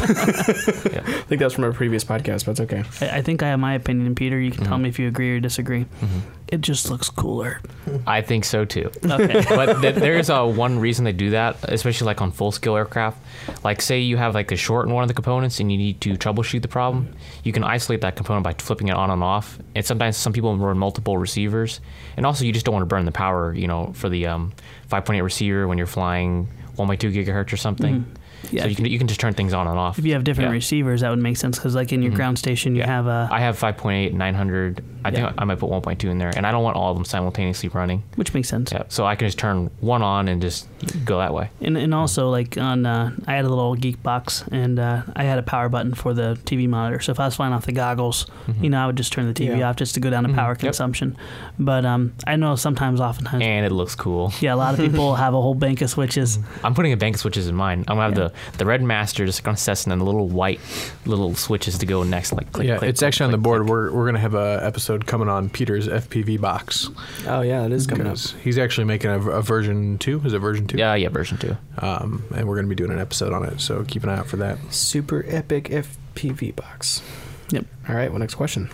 I think that's from a previous podcast, but it's okay. I think I have my opinion, Peter. You can tell me if you agree or disagree. It just looks cooler. I think so too. Okay. But there's one reason they do that, especially like on full-scale aircraft. Like say you have like a short in one of the components and you need to troubleshoot the problem, you can isolate that component by flipping it on and off. And sometimes some people run multiple receivers. And also you just don't want to burn the power, for the 5.8 receiver when you're flying 1.2 gigahertz or something. Yeah, so you can just turn things on and off. If you have different receivers, that would make sense because like in your ground station, you have a... I have 5.8, 900. I think I might put 1.2 in there, and I don't want all of them simultaneously running. Which makes sense. Yeah, so I can just turn one on and just go that way. And also like on, I had a little geek box, and I had a power button for the TV monitor. So if I was flying off the goggles, I would just turn the TV off just to go down to power consumption. But I know oftentimes. And it looks cool. Yeah, a lot of people have a whole bank of switches. I'm putting a bank of switches in mine. I'm going to have the red master just on Cessna and the little white little switches to go next. Like click, click, it's actually on the board. We're going to have a episode coming on Peter's FPV box. Oh yeah, it is coming up. He's actually making a version 2. Is it version 2? Yeah, version 2. And we're going to be doing an episode on it, so keep an eye out for that. Super epic FPV box. Yep. All right. Well, next question.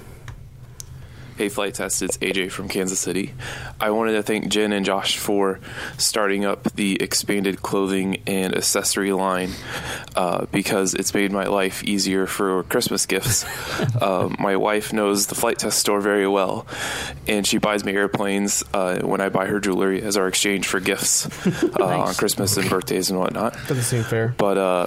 Hey Flight Test, it's AJ from Kansas City. I wanted to thank Jen and Josh for starting up the expanded clothing and accessory line because it's made my life easier for Christmas gifts. My wife knows the Flight Test store very well, and she buys me airplanes when I buy her jewelry as our exchange for gifts on Christmas and birthdays and whatnot. Doesn't seem fair. But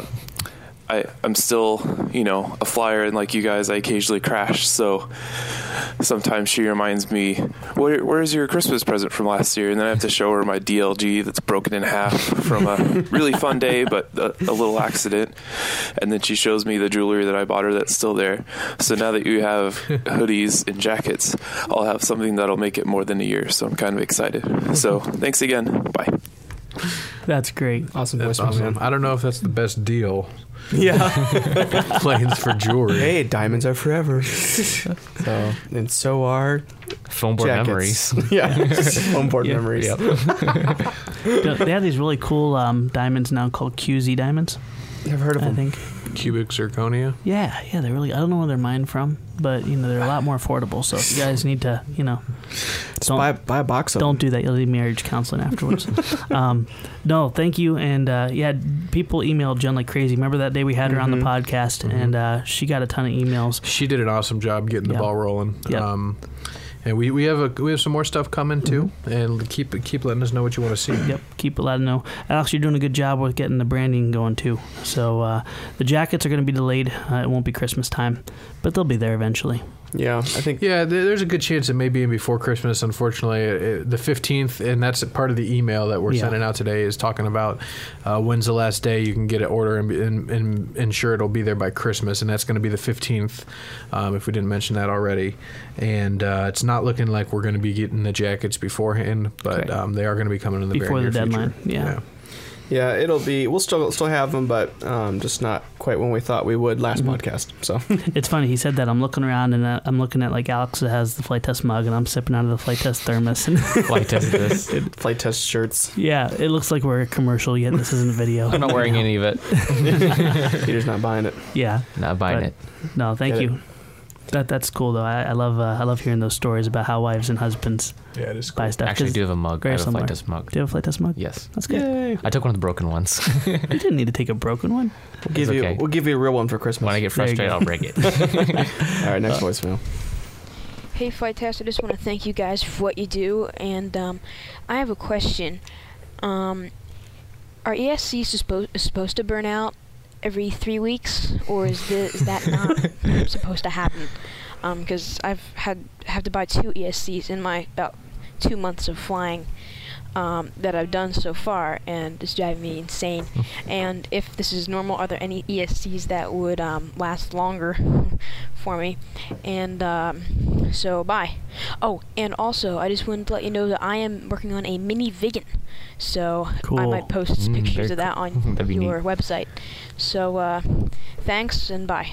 I'm still, a flyer, and like you guys, I occasionally crash, so sometimes she reminds me, where's your Christmas present from last year? And then I have to show her my DLG that's broken in half from a really fun day, but a little accident. And then she shows me the jewelry that I bought her that's still there. So now that you have hoodies and jackets, I'll have something that'll make it more than a year, so I'm kind of excited. So thanks again. Bye. That's great. Awesome. That's awesome. I don't know if that's the best deal. Yeah. Planes for jewelry. Hey, diamonds are forever. So are foam board memories. Yeah. Foam board memories. Yep. They have these really cool diamonds now called QZ diamonds. I've heard of them. I think. Cubic zirconia. Yeah, they're really. I don't know where they're mined from, but they're a lot more affordable. So if you guys need to, just buy a box of them. Don't do that. You'll need marriage counseling afterwards. No, thank you. And people emailed Jen like crazy. Remember that day we had her on the podcast, and she got a ton of emails. She did an awesome job getting the ball rolling. Yep. And we have some more stuff coming too, and keep letting us know what you want to see. Yep, keep letting us know. Alex, you're doing a good job with getting the branding going too. So the jackets are going to be delayed. It won't be Christmas time, but they'll be there eventually. Yeah, I think. Yeah, there's a good chance it may be in before Christmas. Unfortunately, the 15th, and that's part of the email that we're sending out today, is talking about when's the last day you can get an order and ensure it'll be there by Christmas, and that's going to be the 15th. If we didn't mention that already, and it's not looking like we're going to be getting the jackets beforehand, but they are going to be coming in the before very the near deadline. future. Yeah. Yeah, it'll be. We'll still have them, but just not quite when we thought we would last podcast. So it's funny he said that. I'm looking around and I'm looking at like Alex that has the Flight Test mug, and I'm sipping out of the Flight Test thermos and Flight Test this. Flight Test shirts. Yeah, it looks like we're a commercial. Yet this isn't a video. I'm not wearing any of it. Peter's not buying it. Yeah, not buying it. No, thank you. That's cool though. I love hearing those stories about how wives and husbands it is cool. buy stuff. Actually, I do have a mug. I have a similar. Flight Test mug. Do you have a Flight Test mug? Yes. That's good. Yay. I took one of the broken ones. You didn't need to take a broken one. We'll give you a real one for Christmas. When I get frustrated, I'll break it. All right, next voicemail. Hey, Flight Test, I just want to thank you guys for what you do, and I have a question. Are ESCs supposed to burn out every 3 weeks, or is that not supposed to happen? Because I've have to buy 2 ESCs in my about 2 months of flying that I've done so far, and it's driving me insane. And if this is normal, are there any ESCs that would last longer for me? And so bye. Oh, and also I just wanted to let you know that I am working on a mini Vigan, so cool. I might post pictures of that on your neat. website. So thanks and bye.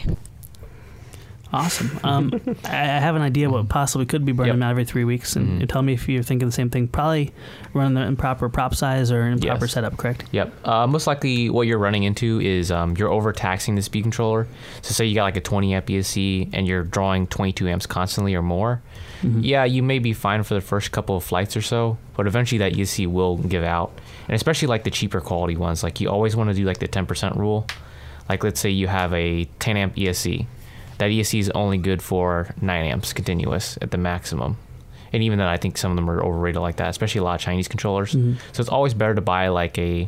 Awesome. I have an idea what possibly could be burning them out every 3 weeks, and you tell me if you're thinking the same thing. Probably running the improper prop size or improper setup, correct? Yep. Most likely what you're running into is you're overtaxing the speed controller. So say you got like a 20 amp ESC and you're drawing 22 amps constantly or more. Yeah, you may be fine for the first couple of flights or so, but eventually that ESC will give out. And especially like the cheaper quality ones, like you always want to do like the 10% rule. Like let's say you have a 10 amp ESC. That ESC is only good for 9 amps continuous at the maximum. And even then, I think some of them are overrated like that, especially a lot of Chinese controllers. So it's always better to buy like a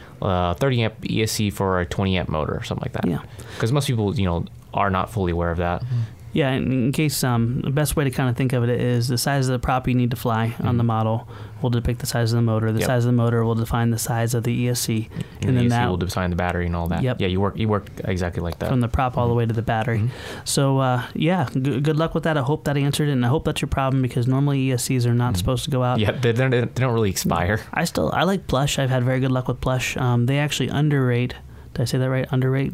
30 amp ESC for a 20 amp motor or something like that. Yeah. Because most people, are not fully aware of that. Yeah, in case the best way to kind of think of it is the size of the prop you need to fly on the model will depict the size of the motor. The size of the motor will define the size of the ESC, and then the ESC will define the battery and all that. Yep. Yeah, you work exactly like that. From the prop all the way to the battery. So good luck with that. I hope that answered it, and I hope that's your problem because normally ESCs are not supposed to go out. Yeah, they don't really expire. I like Plush. I've had very good luck with Plush. They actually underrate. Did I say that right? Underrate.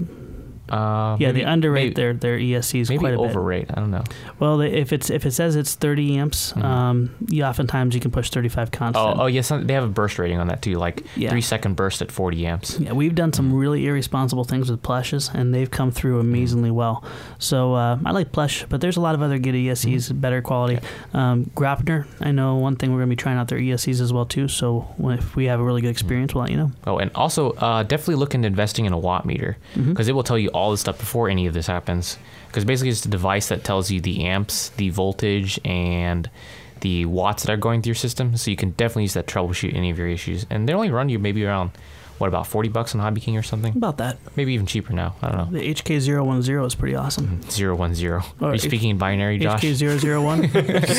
They underrate their ESCs maybe quite a bit. Overrate. I don't know. Well, if it says it's 30 amps, oftentimes you can push 35 constant. Oh yes, they have a burst rating on that too, like 3 second burst at 40 amps. Yeah, we've done some really irresponsible things with Plushes, and they've come through amazingly well. So I like Plush, but there's a lot of other good ESCs, better quality. Grapner, I know one thing we're going to be trying out their ESCs as well too. So if we have a really good experience, we'll let you know. Oh, and also definitely look into investing in a watt meter because it will tell you all this stuff before any of this happens, because basically it's a device that tells you the amps, the voltage, and the watts that are going through your system, so you can definitely use that to troubleshoot any of your issues. And they only run you maybe around about $40 on Hobby King or something, about that, maybe even cheaper now. I don't know. The HK010 is pretty awesome. 010. Are you speaking in binary, Josh? HK001.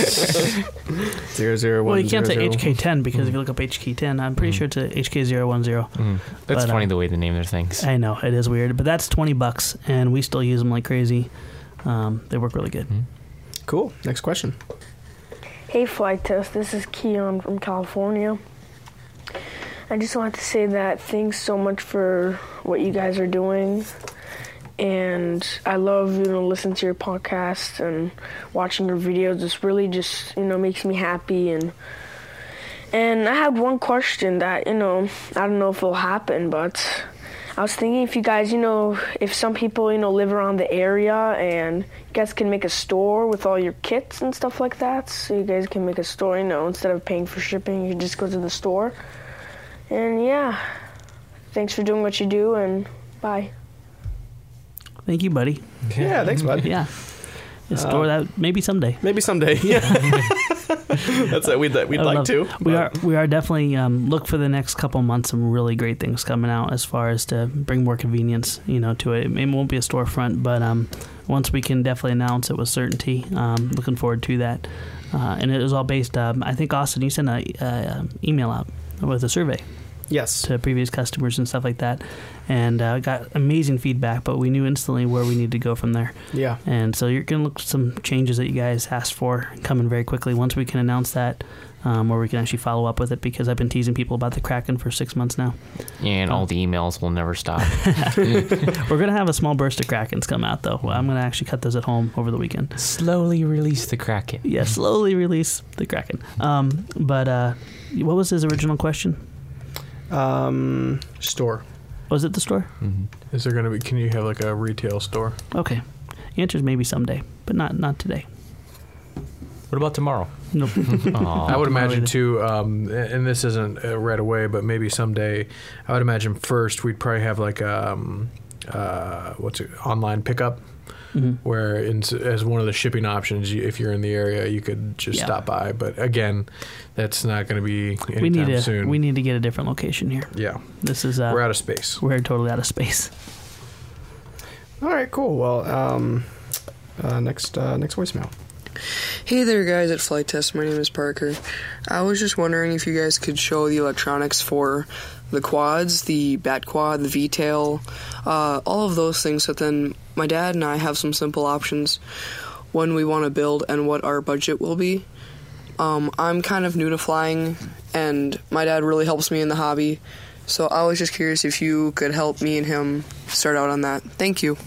001. Well, you can't say HK10 because if you look up HK10, I'm pretty sure it's a HK010. That's funny the way they name their things. I know, it is weird, but that's $20 and we still use them like crazy. They work really good. Cool. Next question. Hey, Flight Test. This is Keon from California. I just wanted to say that thanks so much for what you guys are doing. And I love, listening to your podcast and watching your videos. It's really just, makes me happy. And I had one question that, I don't know if it'll happen, but I was thinking if you guys, if some people, live around the area and you guys can make a store with all your kits and stuff like that. So you guys can make a store, instead of paying for shipping, you just go to the store. And yeah, thanks for doing what you do, and bye. Thank you, buddy. Yeah, thanks, bud. Yeah. A store that maybe someday. Maybe someday. Yeah. That's it. We'd like to. We are definitely look for the next couple months some really great things coming out as far as to bring more convenience, to it. It won't be a storefront, but once we can definitely announce it with certainty, looking forward to that. And it was all based. I think Austin, you sent an email out with a survey. Yes. To previous customers and stuff like that, and got amazing feedback. But we knew instantly where we need to go from there. Yeah. And so you're gonna look at some changes that you guys asked for coming very quickly. Once we can announce that, where we can actually follow up with it, because I've been teasing people about the Kraken for 6 months now. And all the emails will never stop. We're gonna have a small burst of Krakens come out though. I'm gonna actually cut those at home over the weekend. Slowly release the Kraken. Yeah, slowly release the Kraken. But what was his original question? Store. Was it the store? Mm-hmm. Is there going to be? Can you have like a retail store? Okay. The answer is maybe someday, but not today. What about tomorrow? Nope. I would imagine too, and this isn't right away, but maybe someday. I would imagine first we'd probably have like online pickup. Mm-hmm. Where as one of the shipping options, if you're in the area, you could just stop by. But again, that's not going to be anytime soon. We need to get a different location here. Yeah. This is we're out of space. We're totally out of space. All right, cool. Well, next voicemail. Hey there, guys at Flight Test. My name is Parker. I was just wondering if you guys could show the electronics for the quads, the Bat Quad, the V-tail, all of those things, so then my dad and I have some simple options when we want to build and what our budget will be. I'm kind of new to flying, and my dad really helps me in the hobby, so I was just curious if you could help me and him start out on that. Thank you.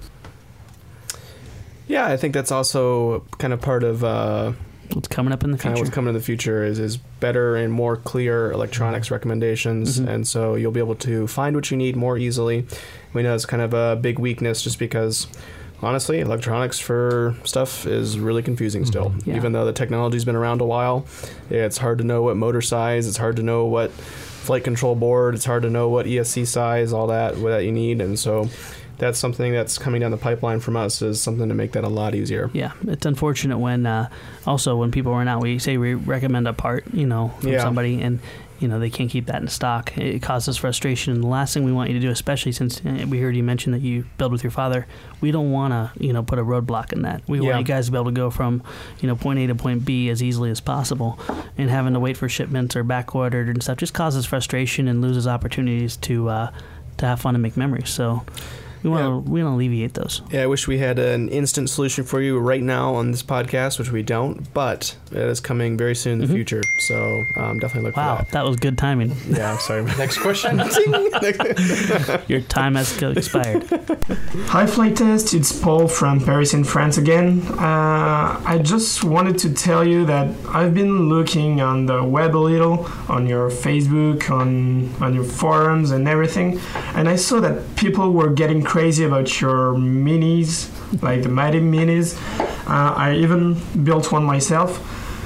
Yeah, I think that's also kind of part of what's coming up in the future. What's coming in the future is better and more clear electronics recommendations, and so you'll be able to find what you need more easily. We know it's kind of a big weakness just because, honestly, electronics for stuff is really confusing still. Yeah. Even though the technology's been around a while, it's hard to know what motor size, it's hard to know what flight control board, it's hard to know what ESC size, all that you need, and so that's something that's coming down the pipeline from us, is something to make that a lot easier. Yeah, it's unfortunate when also when people run out, we recommend a part, from somebody, and they can't keep that in stock. It causes frustration, and the last thing we want you to do, especially since we heard you mention that you build with your father, we don't want to put a roadblock in that. We want you guys to be able to go from point A to point B as easily as possible, and having to wait for shipments or back ordered and stuff just causes frustration and loses opportunities to have fun and make memories. So we want to alleviate those. Yeah, I wish we had an instant solution for you right now on this podcast, which we don't, but it is coming very soon in the future. So definitely look for that. Wow, that was good timing. Yeah, I'm sorry. Next question. Your time has expired. Hi, Flight Test. It's Paul from Paris in France again. I just wanted to tell you that I've been looking on the web a little, on your Facebook, on your forums and everything, and I saw that people were getting crazy about your minis, like the Mighty Minis. I even built one myself.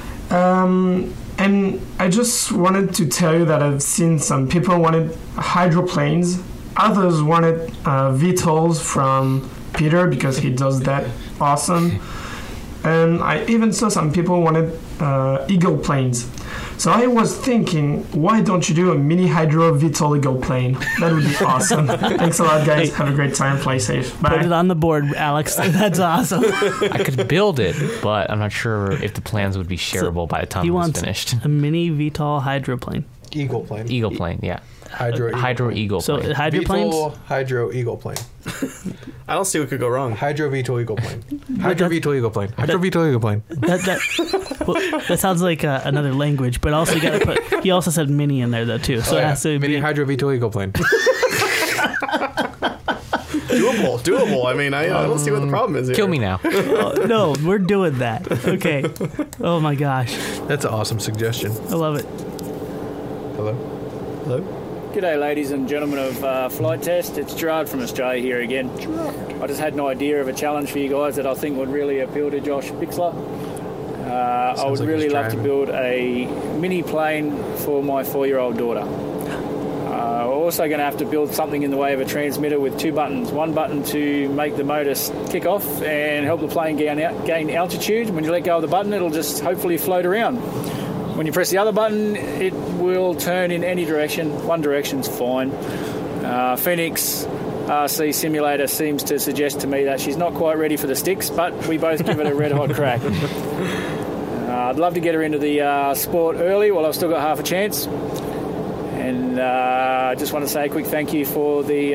And I just wanted to tell you that I've seen some people wanted hydroplanes, others wanted VTOLs from Peter because he does that awesome. And I even saw some people wanted Eagle planes. So I was thinking, why don't you do a mini hydro VTOL Eagle plane? That would be awesome. Thanks a lot, guys. Have a great time. Play safe. Bye. Put it on the board, Alex. That's awesome. I could build it, but I'm not sure if the plans would be shareable by the time it's finished. A mini VTOL hydroplane. Eagle plane. Eagle plane, yeah. Hydro Eagle plane. So hydroplanes? Hydro Eagle plane. I don't see what could go wrong. Hydro VTOL Eagle plane. Hydro VTOL Eagle plane. Hydro VTOL Eagle plane. That sounds like another language, but also you got to put. He also said mini in there though too, so it has to mini be Hydro VTOL Eagle plane. Doable. I mean, I don't see what the problem is here. Kill me now. No, we're doing that. Okay. Oh my gosh. That's an awesome suggestion. I love it. Hello. G'day, ladies and gentlemen of Flight Test. It's Gerard from Australia here again. I just had an idea of a challenge for you guys that I think would really appeal to Josh Bixler. I would really love to build a mini plane for my 4-year-old daughter. We're also going to have to build something in the way of a transmitter with 2 buttons. One button to make the motor kick off and help the plane gain altitude. When you let go of the button, it'll just hopefully float around. When you press the other button, it will turn in any direction. One direction's fine. Phoenix RC Simulator seems to suggest to me that she's not quite ready for the sticks, but we both give it a red-hot crack. I'd love to get her into the sport early while I've still got half a chance. And I just want to say a quick thank you for the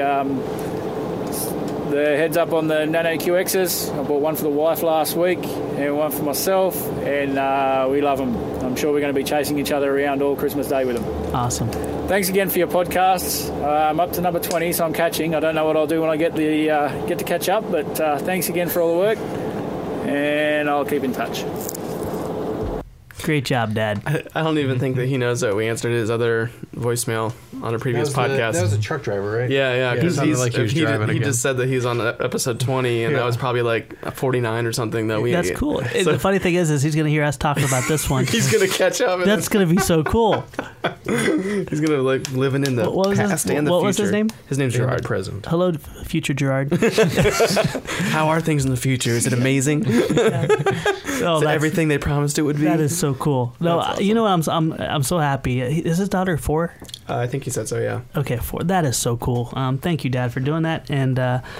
heads up on the Nano QXs. I bought one for the wife last week and one for myself, and we love them. I'm sure we're going to be chasing each other around all Christmas Day with them. Awesome. Thanks again for your podcasts. I'm up to number 20, so I'm catching. I don't know what I'll do when I get to catch up, but thanks again for all the work, and I'll keep in touch. Great job, Dad. I don't even think that he knows that we answered his other voicemail on a previous podcast. That was a truck driver, right? Yeah. It sounded like he was driving he again. just said that he's on episode 20, and that was probably like 49 or something. That's cool. So, the funny thing is he's going to hear us talking about this one. He's going to catch up. That's going to be so cool. He's going to like living in the past and the future. What was his name? His name's Gerard. Present. Hello, future Gerard. How are things in the future? Is it amazing? Is it everything they promised it would be? That is so cool. No, awesome. You know what? I'm so happy. Is his daughter 4? I think he said so. Yeah. Okay, 4. That is so cool. Thank you, Dad, for doing that. And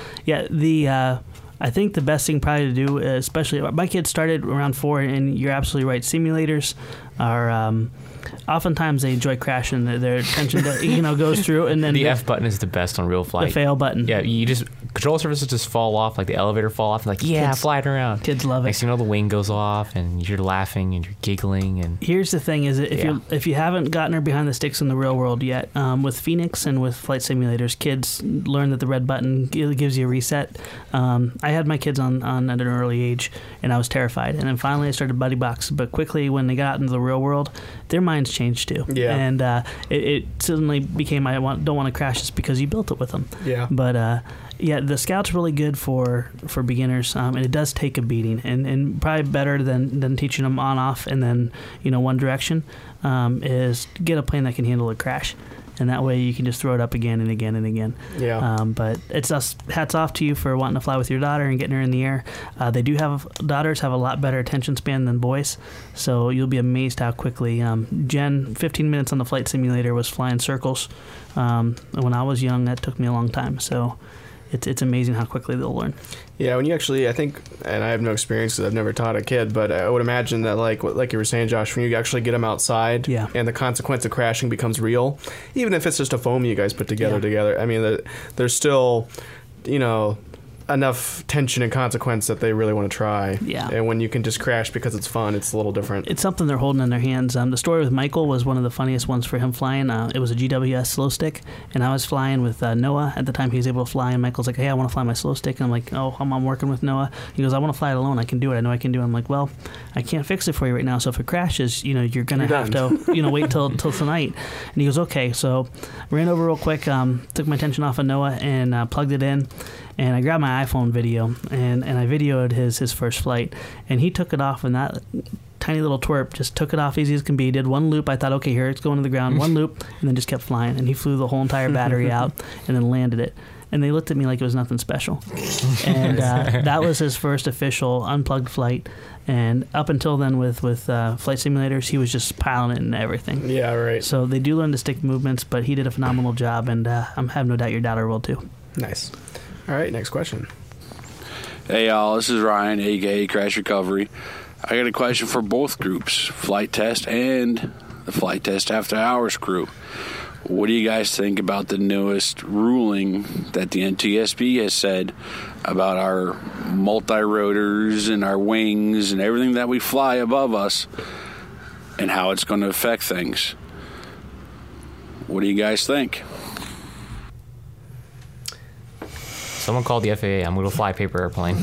I think the best thing probably to do, especially my kids started around 4, and you're absolutely right. Simulators are oftentimes they enjoy crashing. Their attention goes through, and then the F button is the best on real flight. The fail button. Yeah, you just control surfaces just fall off, like the elevator fall off, and like kids, flying around. Kids love it. Next thing you know, the wing goes off, and you're laughing and you're giggling. And here's the thing: is if you haven't gotten her behind the sticks in the real world yet, with Phoenix and with flight simulators, kids learn that the red button gives you a reset. I had my kids on at an early age, and I was terrified. And then finally, I started Buddy Box. But quickly, when they got out into the real world, their minds changed too. Yeah. And it suddenly became don't want to crash just because you built it with them. Yeah. But the Scout's really good for beginners, and it does take a beating, and probably better than teaching them on off and then one direction is get a plane that can handle a crash. And that way you can just throw it up again and again and again. Yeah. But it's hats off to you for wanting to fly with your daughter and getting her in the air. Daughters have a lot better attention span than boys, so you'll be amazed how quickly. Jen, 15 minutes on the flight simulator was flying circles. When I was young, that took me a long time. So it's amazing how quickly they'll learn. Yeah, when you actually, I think, and I have no experience because I've never taught a kid, but I would imagine that like you were saying, Josh, when you actually get them outside, and the consequence of crashing becomes real, even if it's just a foam you guys put together. I mean, there's still, enough tension and consequence that they really want to try. Yeah. And when you can just crash because it's fun, it's a little different. It's something they're holding in their hands. The story with Michael was one of the funniest ones for him flying. It was a GWS slow stick, and I was flying with Noah at the time. He was able to fly, and Michael's like, "Hey, I want to fly my slow stick." And I'm like, "Oh, I'm working with Noah." He goes, "I want to fly it alone. I can do it. I know I can do it." I'm like, "Well, I can't fix it for you right now. So if it crashes, you're gonna have to, wait till tonight." And he goes, "Okay." So ran over real quick, took my attention off of Noah and plugged it in. And I grabbed my iPhone video, and I videoed his first flight. And he took it off, and that tiny little twerp just took it off easy as can be. Did one loop. I thought, okay, here it's going to the ground. One loop, and then just kept flying. And he flew the whole entire battery out and then landed it. And they looked at me like it was nothing special. And that was his first official unplugged flight. And up until then with flight simulators, he was just piling it and everything. Yeah, right. So they do learn the stick movements, but he did a phenomenal job, and I have no doubt your daughter will too. Nice. All right, next question. Hey, y'all, this is Ryan, a.k.a. Crash Recovery. I got a question for both groups, Flight Test and the Flight Test After Hours crew. What do you guys think about the newest ruling that the NTSB has said about our multi-rotors and our wings and everything that we fly above us and how it's going to affect things? What do you guys think? Someone called the FAA. I'm going to fly a paper airplane.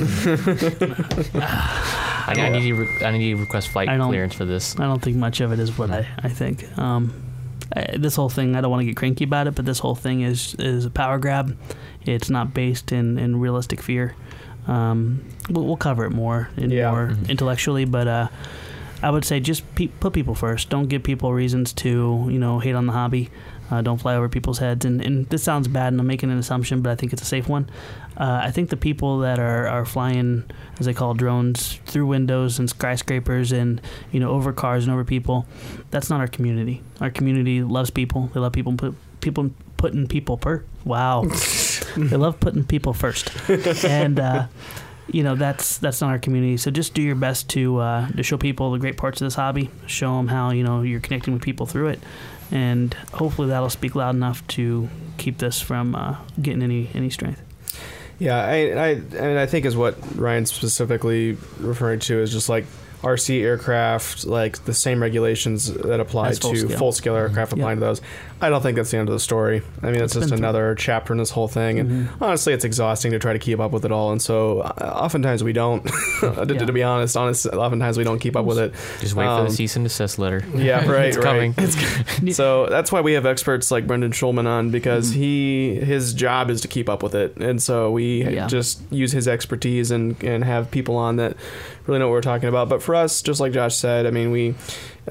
I need to request flight clearance for this. I don't think much of it is what I think. this whole thing, I don't want to get cranky about it, but this whole thing is a power grab. It's not based in realistic fear. We'll cover it more intellectually, but I would say just put people first. Don't give people reasons to hate on the hobby. Don't fly over people's heads. And this sounds bad, and I'm making an assumption, but I think it's a safe one. I think the people that are flying, as they call drones, through windows and skyscrapers and over cars and over people, that's not our community. Our community loves people. They love people putting people wow. They love putting people first. And that's not our community. So just do your best to show people the great parts of this hobby. Show them how you're connecting with people through it, and hopefully that'll speak loud enough to keep this from getting any strength. Yeah, I think is what Ryan's specifically referring to is just like RC aircraft, like the same regulations that apply to full-scale aircraft applying to those. I don't think that's the end of the story. I mean, it's just another chapter in this whole thing. And honestly, it's exhausting to try to keep up with it all. And so oftentimes we don't. To be honest, oftentimes we don't keep up with it. Just wait for the cease and desist letter. Yeah, right. It's coming. So that's why we have experts like Brendan Schulman on, because his job is to keep up with it. And so we just use his expertise and have people on that really know what we're talking about. But for us, just like Josh said, I mean, we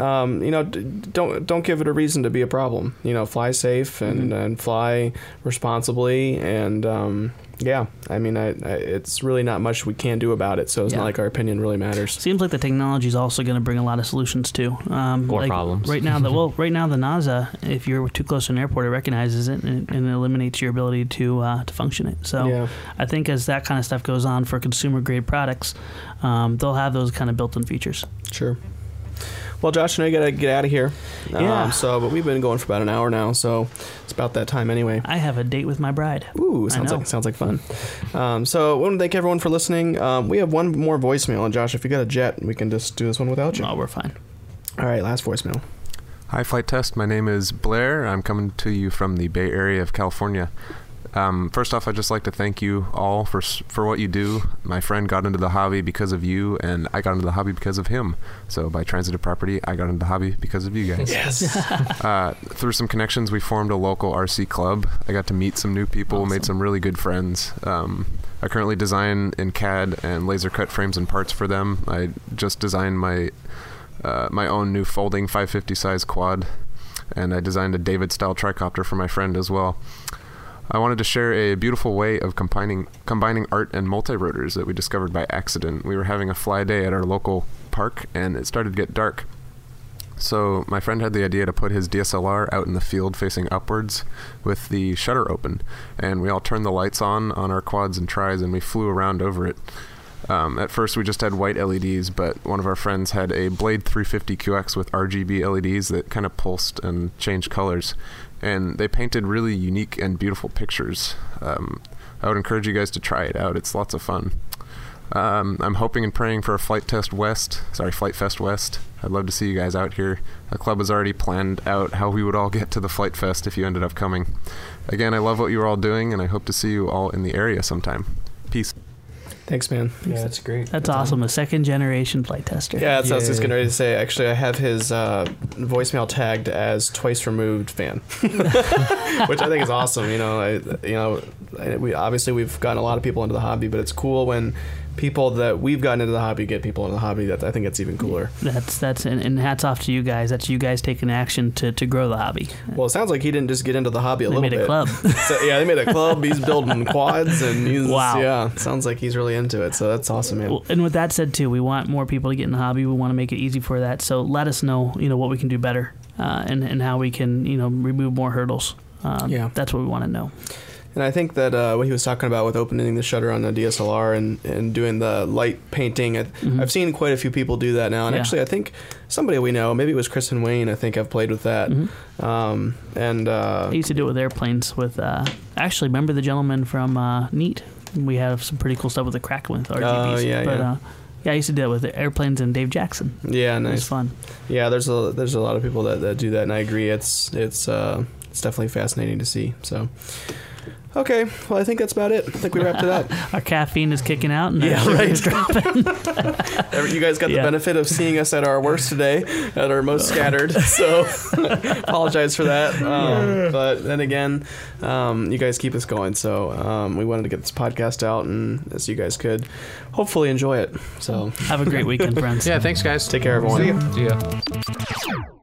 don't give it a reason to be a problem. Fly safe and fly responsibly, and I mean, it's really not much we can do about it. So it's not like our opinion really matters. Seems like the technology is also going to bring a lot of solutions too. Or problems. Right now, the NASA, if you're too close to an airport, it recognizes it and eliminates your ability to function it. So I think as that kind of stuff goes on for consumer grade products, they'll have those kind of built-in features. Sure. Well, Josh, I know you got to get out of here. Yeah. But we've been going for about an hour now, so it's about that time anyway. I have a date with my bride. Ooh, sounds like fun. So I want to thank everyone for listening. We have one more voicemail, and Josh, if you got a jet, we can just do this one without you. No, we're fine. All right, last voicemail. Hi, Flight Test. My name is Blair. I'm coming to you from the Bay Area of California. First off, I'd just like to thank you all for what you do. My friend got into the hobby because of you, and I got into the hobby because of him. So by transitive property, I got into the hobby because of you guys. Yes. Through some connections, we formed a local RC club. I got to meet some new people, made some really good friends. I currently design in CAD and laser cut frames and parts for them. I just designed my own new folding 550 size quad, and I designed a David style tricopter for my friend as well. I wanted to share a beautiful way of combining art and multi-rotors that we discovered by accident. We were having a fly day at our local park, and it started to get dark. So my friend had the idea to put his DSLR out in the field facing upwards with the shutter open, and we all turned the lights on our quads and tris, and we flew around over it. At first we just had white LEDs, but one of our friends had a Blade 350 QX with RGB LEDs that kind of pulsed and changed colors, and they painted really unique and beautiful pictures. I would encourage you guys to try it out. It's lots of fun. I'm hoping and praying for a Flight Fest West. I'd love to see you guys out here. The club has already planned out how we would all get to the Flight Fest if you ended up coming. Again, I love what you're all doing, and I hope to see you all in the area sometime. Peace. Thanks, man. Yeah, that's great. That's awesome. A second-generation flight tester. Yeah, that's what I was just getting ready to say. Actually, I have his voicemail tagged as twice removed fan, which I think is awesome. We've gotten a lot of people into the hobby, but it's cool when people that we've gotten into the hobby get people into the hobby. That I think it's even cooler. That's and hats off to you guys. That's you guys taking action to grow the hobby. Well, it sounds like he didn't just get into the hobby a little bit. They made a club. They made a club. He's building quads, and wow. Yeah, sounds like he's really into it. So that's awesome, man. Well, and with that said, too, we want more people to get in the hobby. We want to make it easy for that. So let us know, what we can do better, and how we can, remove more hurdles. That's what we want to know. And I think that what he was talking about with opening the shutter on the DSLR and doing the light painting, I've seen quite a few people do that now. And actually, I think somebody we know, maybe it was Chris and Wayne, I think have played with that. I used to do it with airplanes with, actually, remember the gentleman from NEAT? We have some pretty cool stuff with the Crackling with RGBs. I used to do it with airplanes and Dave Jackson. Yeah, nice. It was fun. Yeah, there's a lot of people that do that, and I agree. It's definitely fascinating to see. So, Okay, well, I think that's about it. I think we wrapped it up. Our caffeine is kicking out, and Yeah, our sugar right. is dropping. You guys got the benefit of seeing us at our worst today, at our most scattered. So apologize for that. But then again, you guys keep us going. So we wanted to get this podcast out, and as you guys could hopefully enjoy it. So have a great weekend, friends. Yeah, thanks, guys. Take care, everyone. See ya.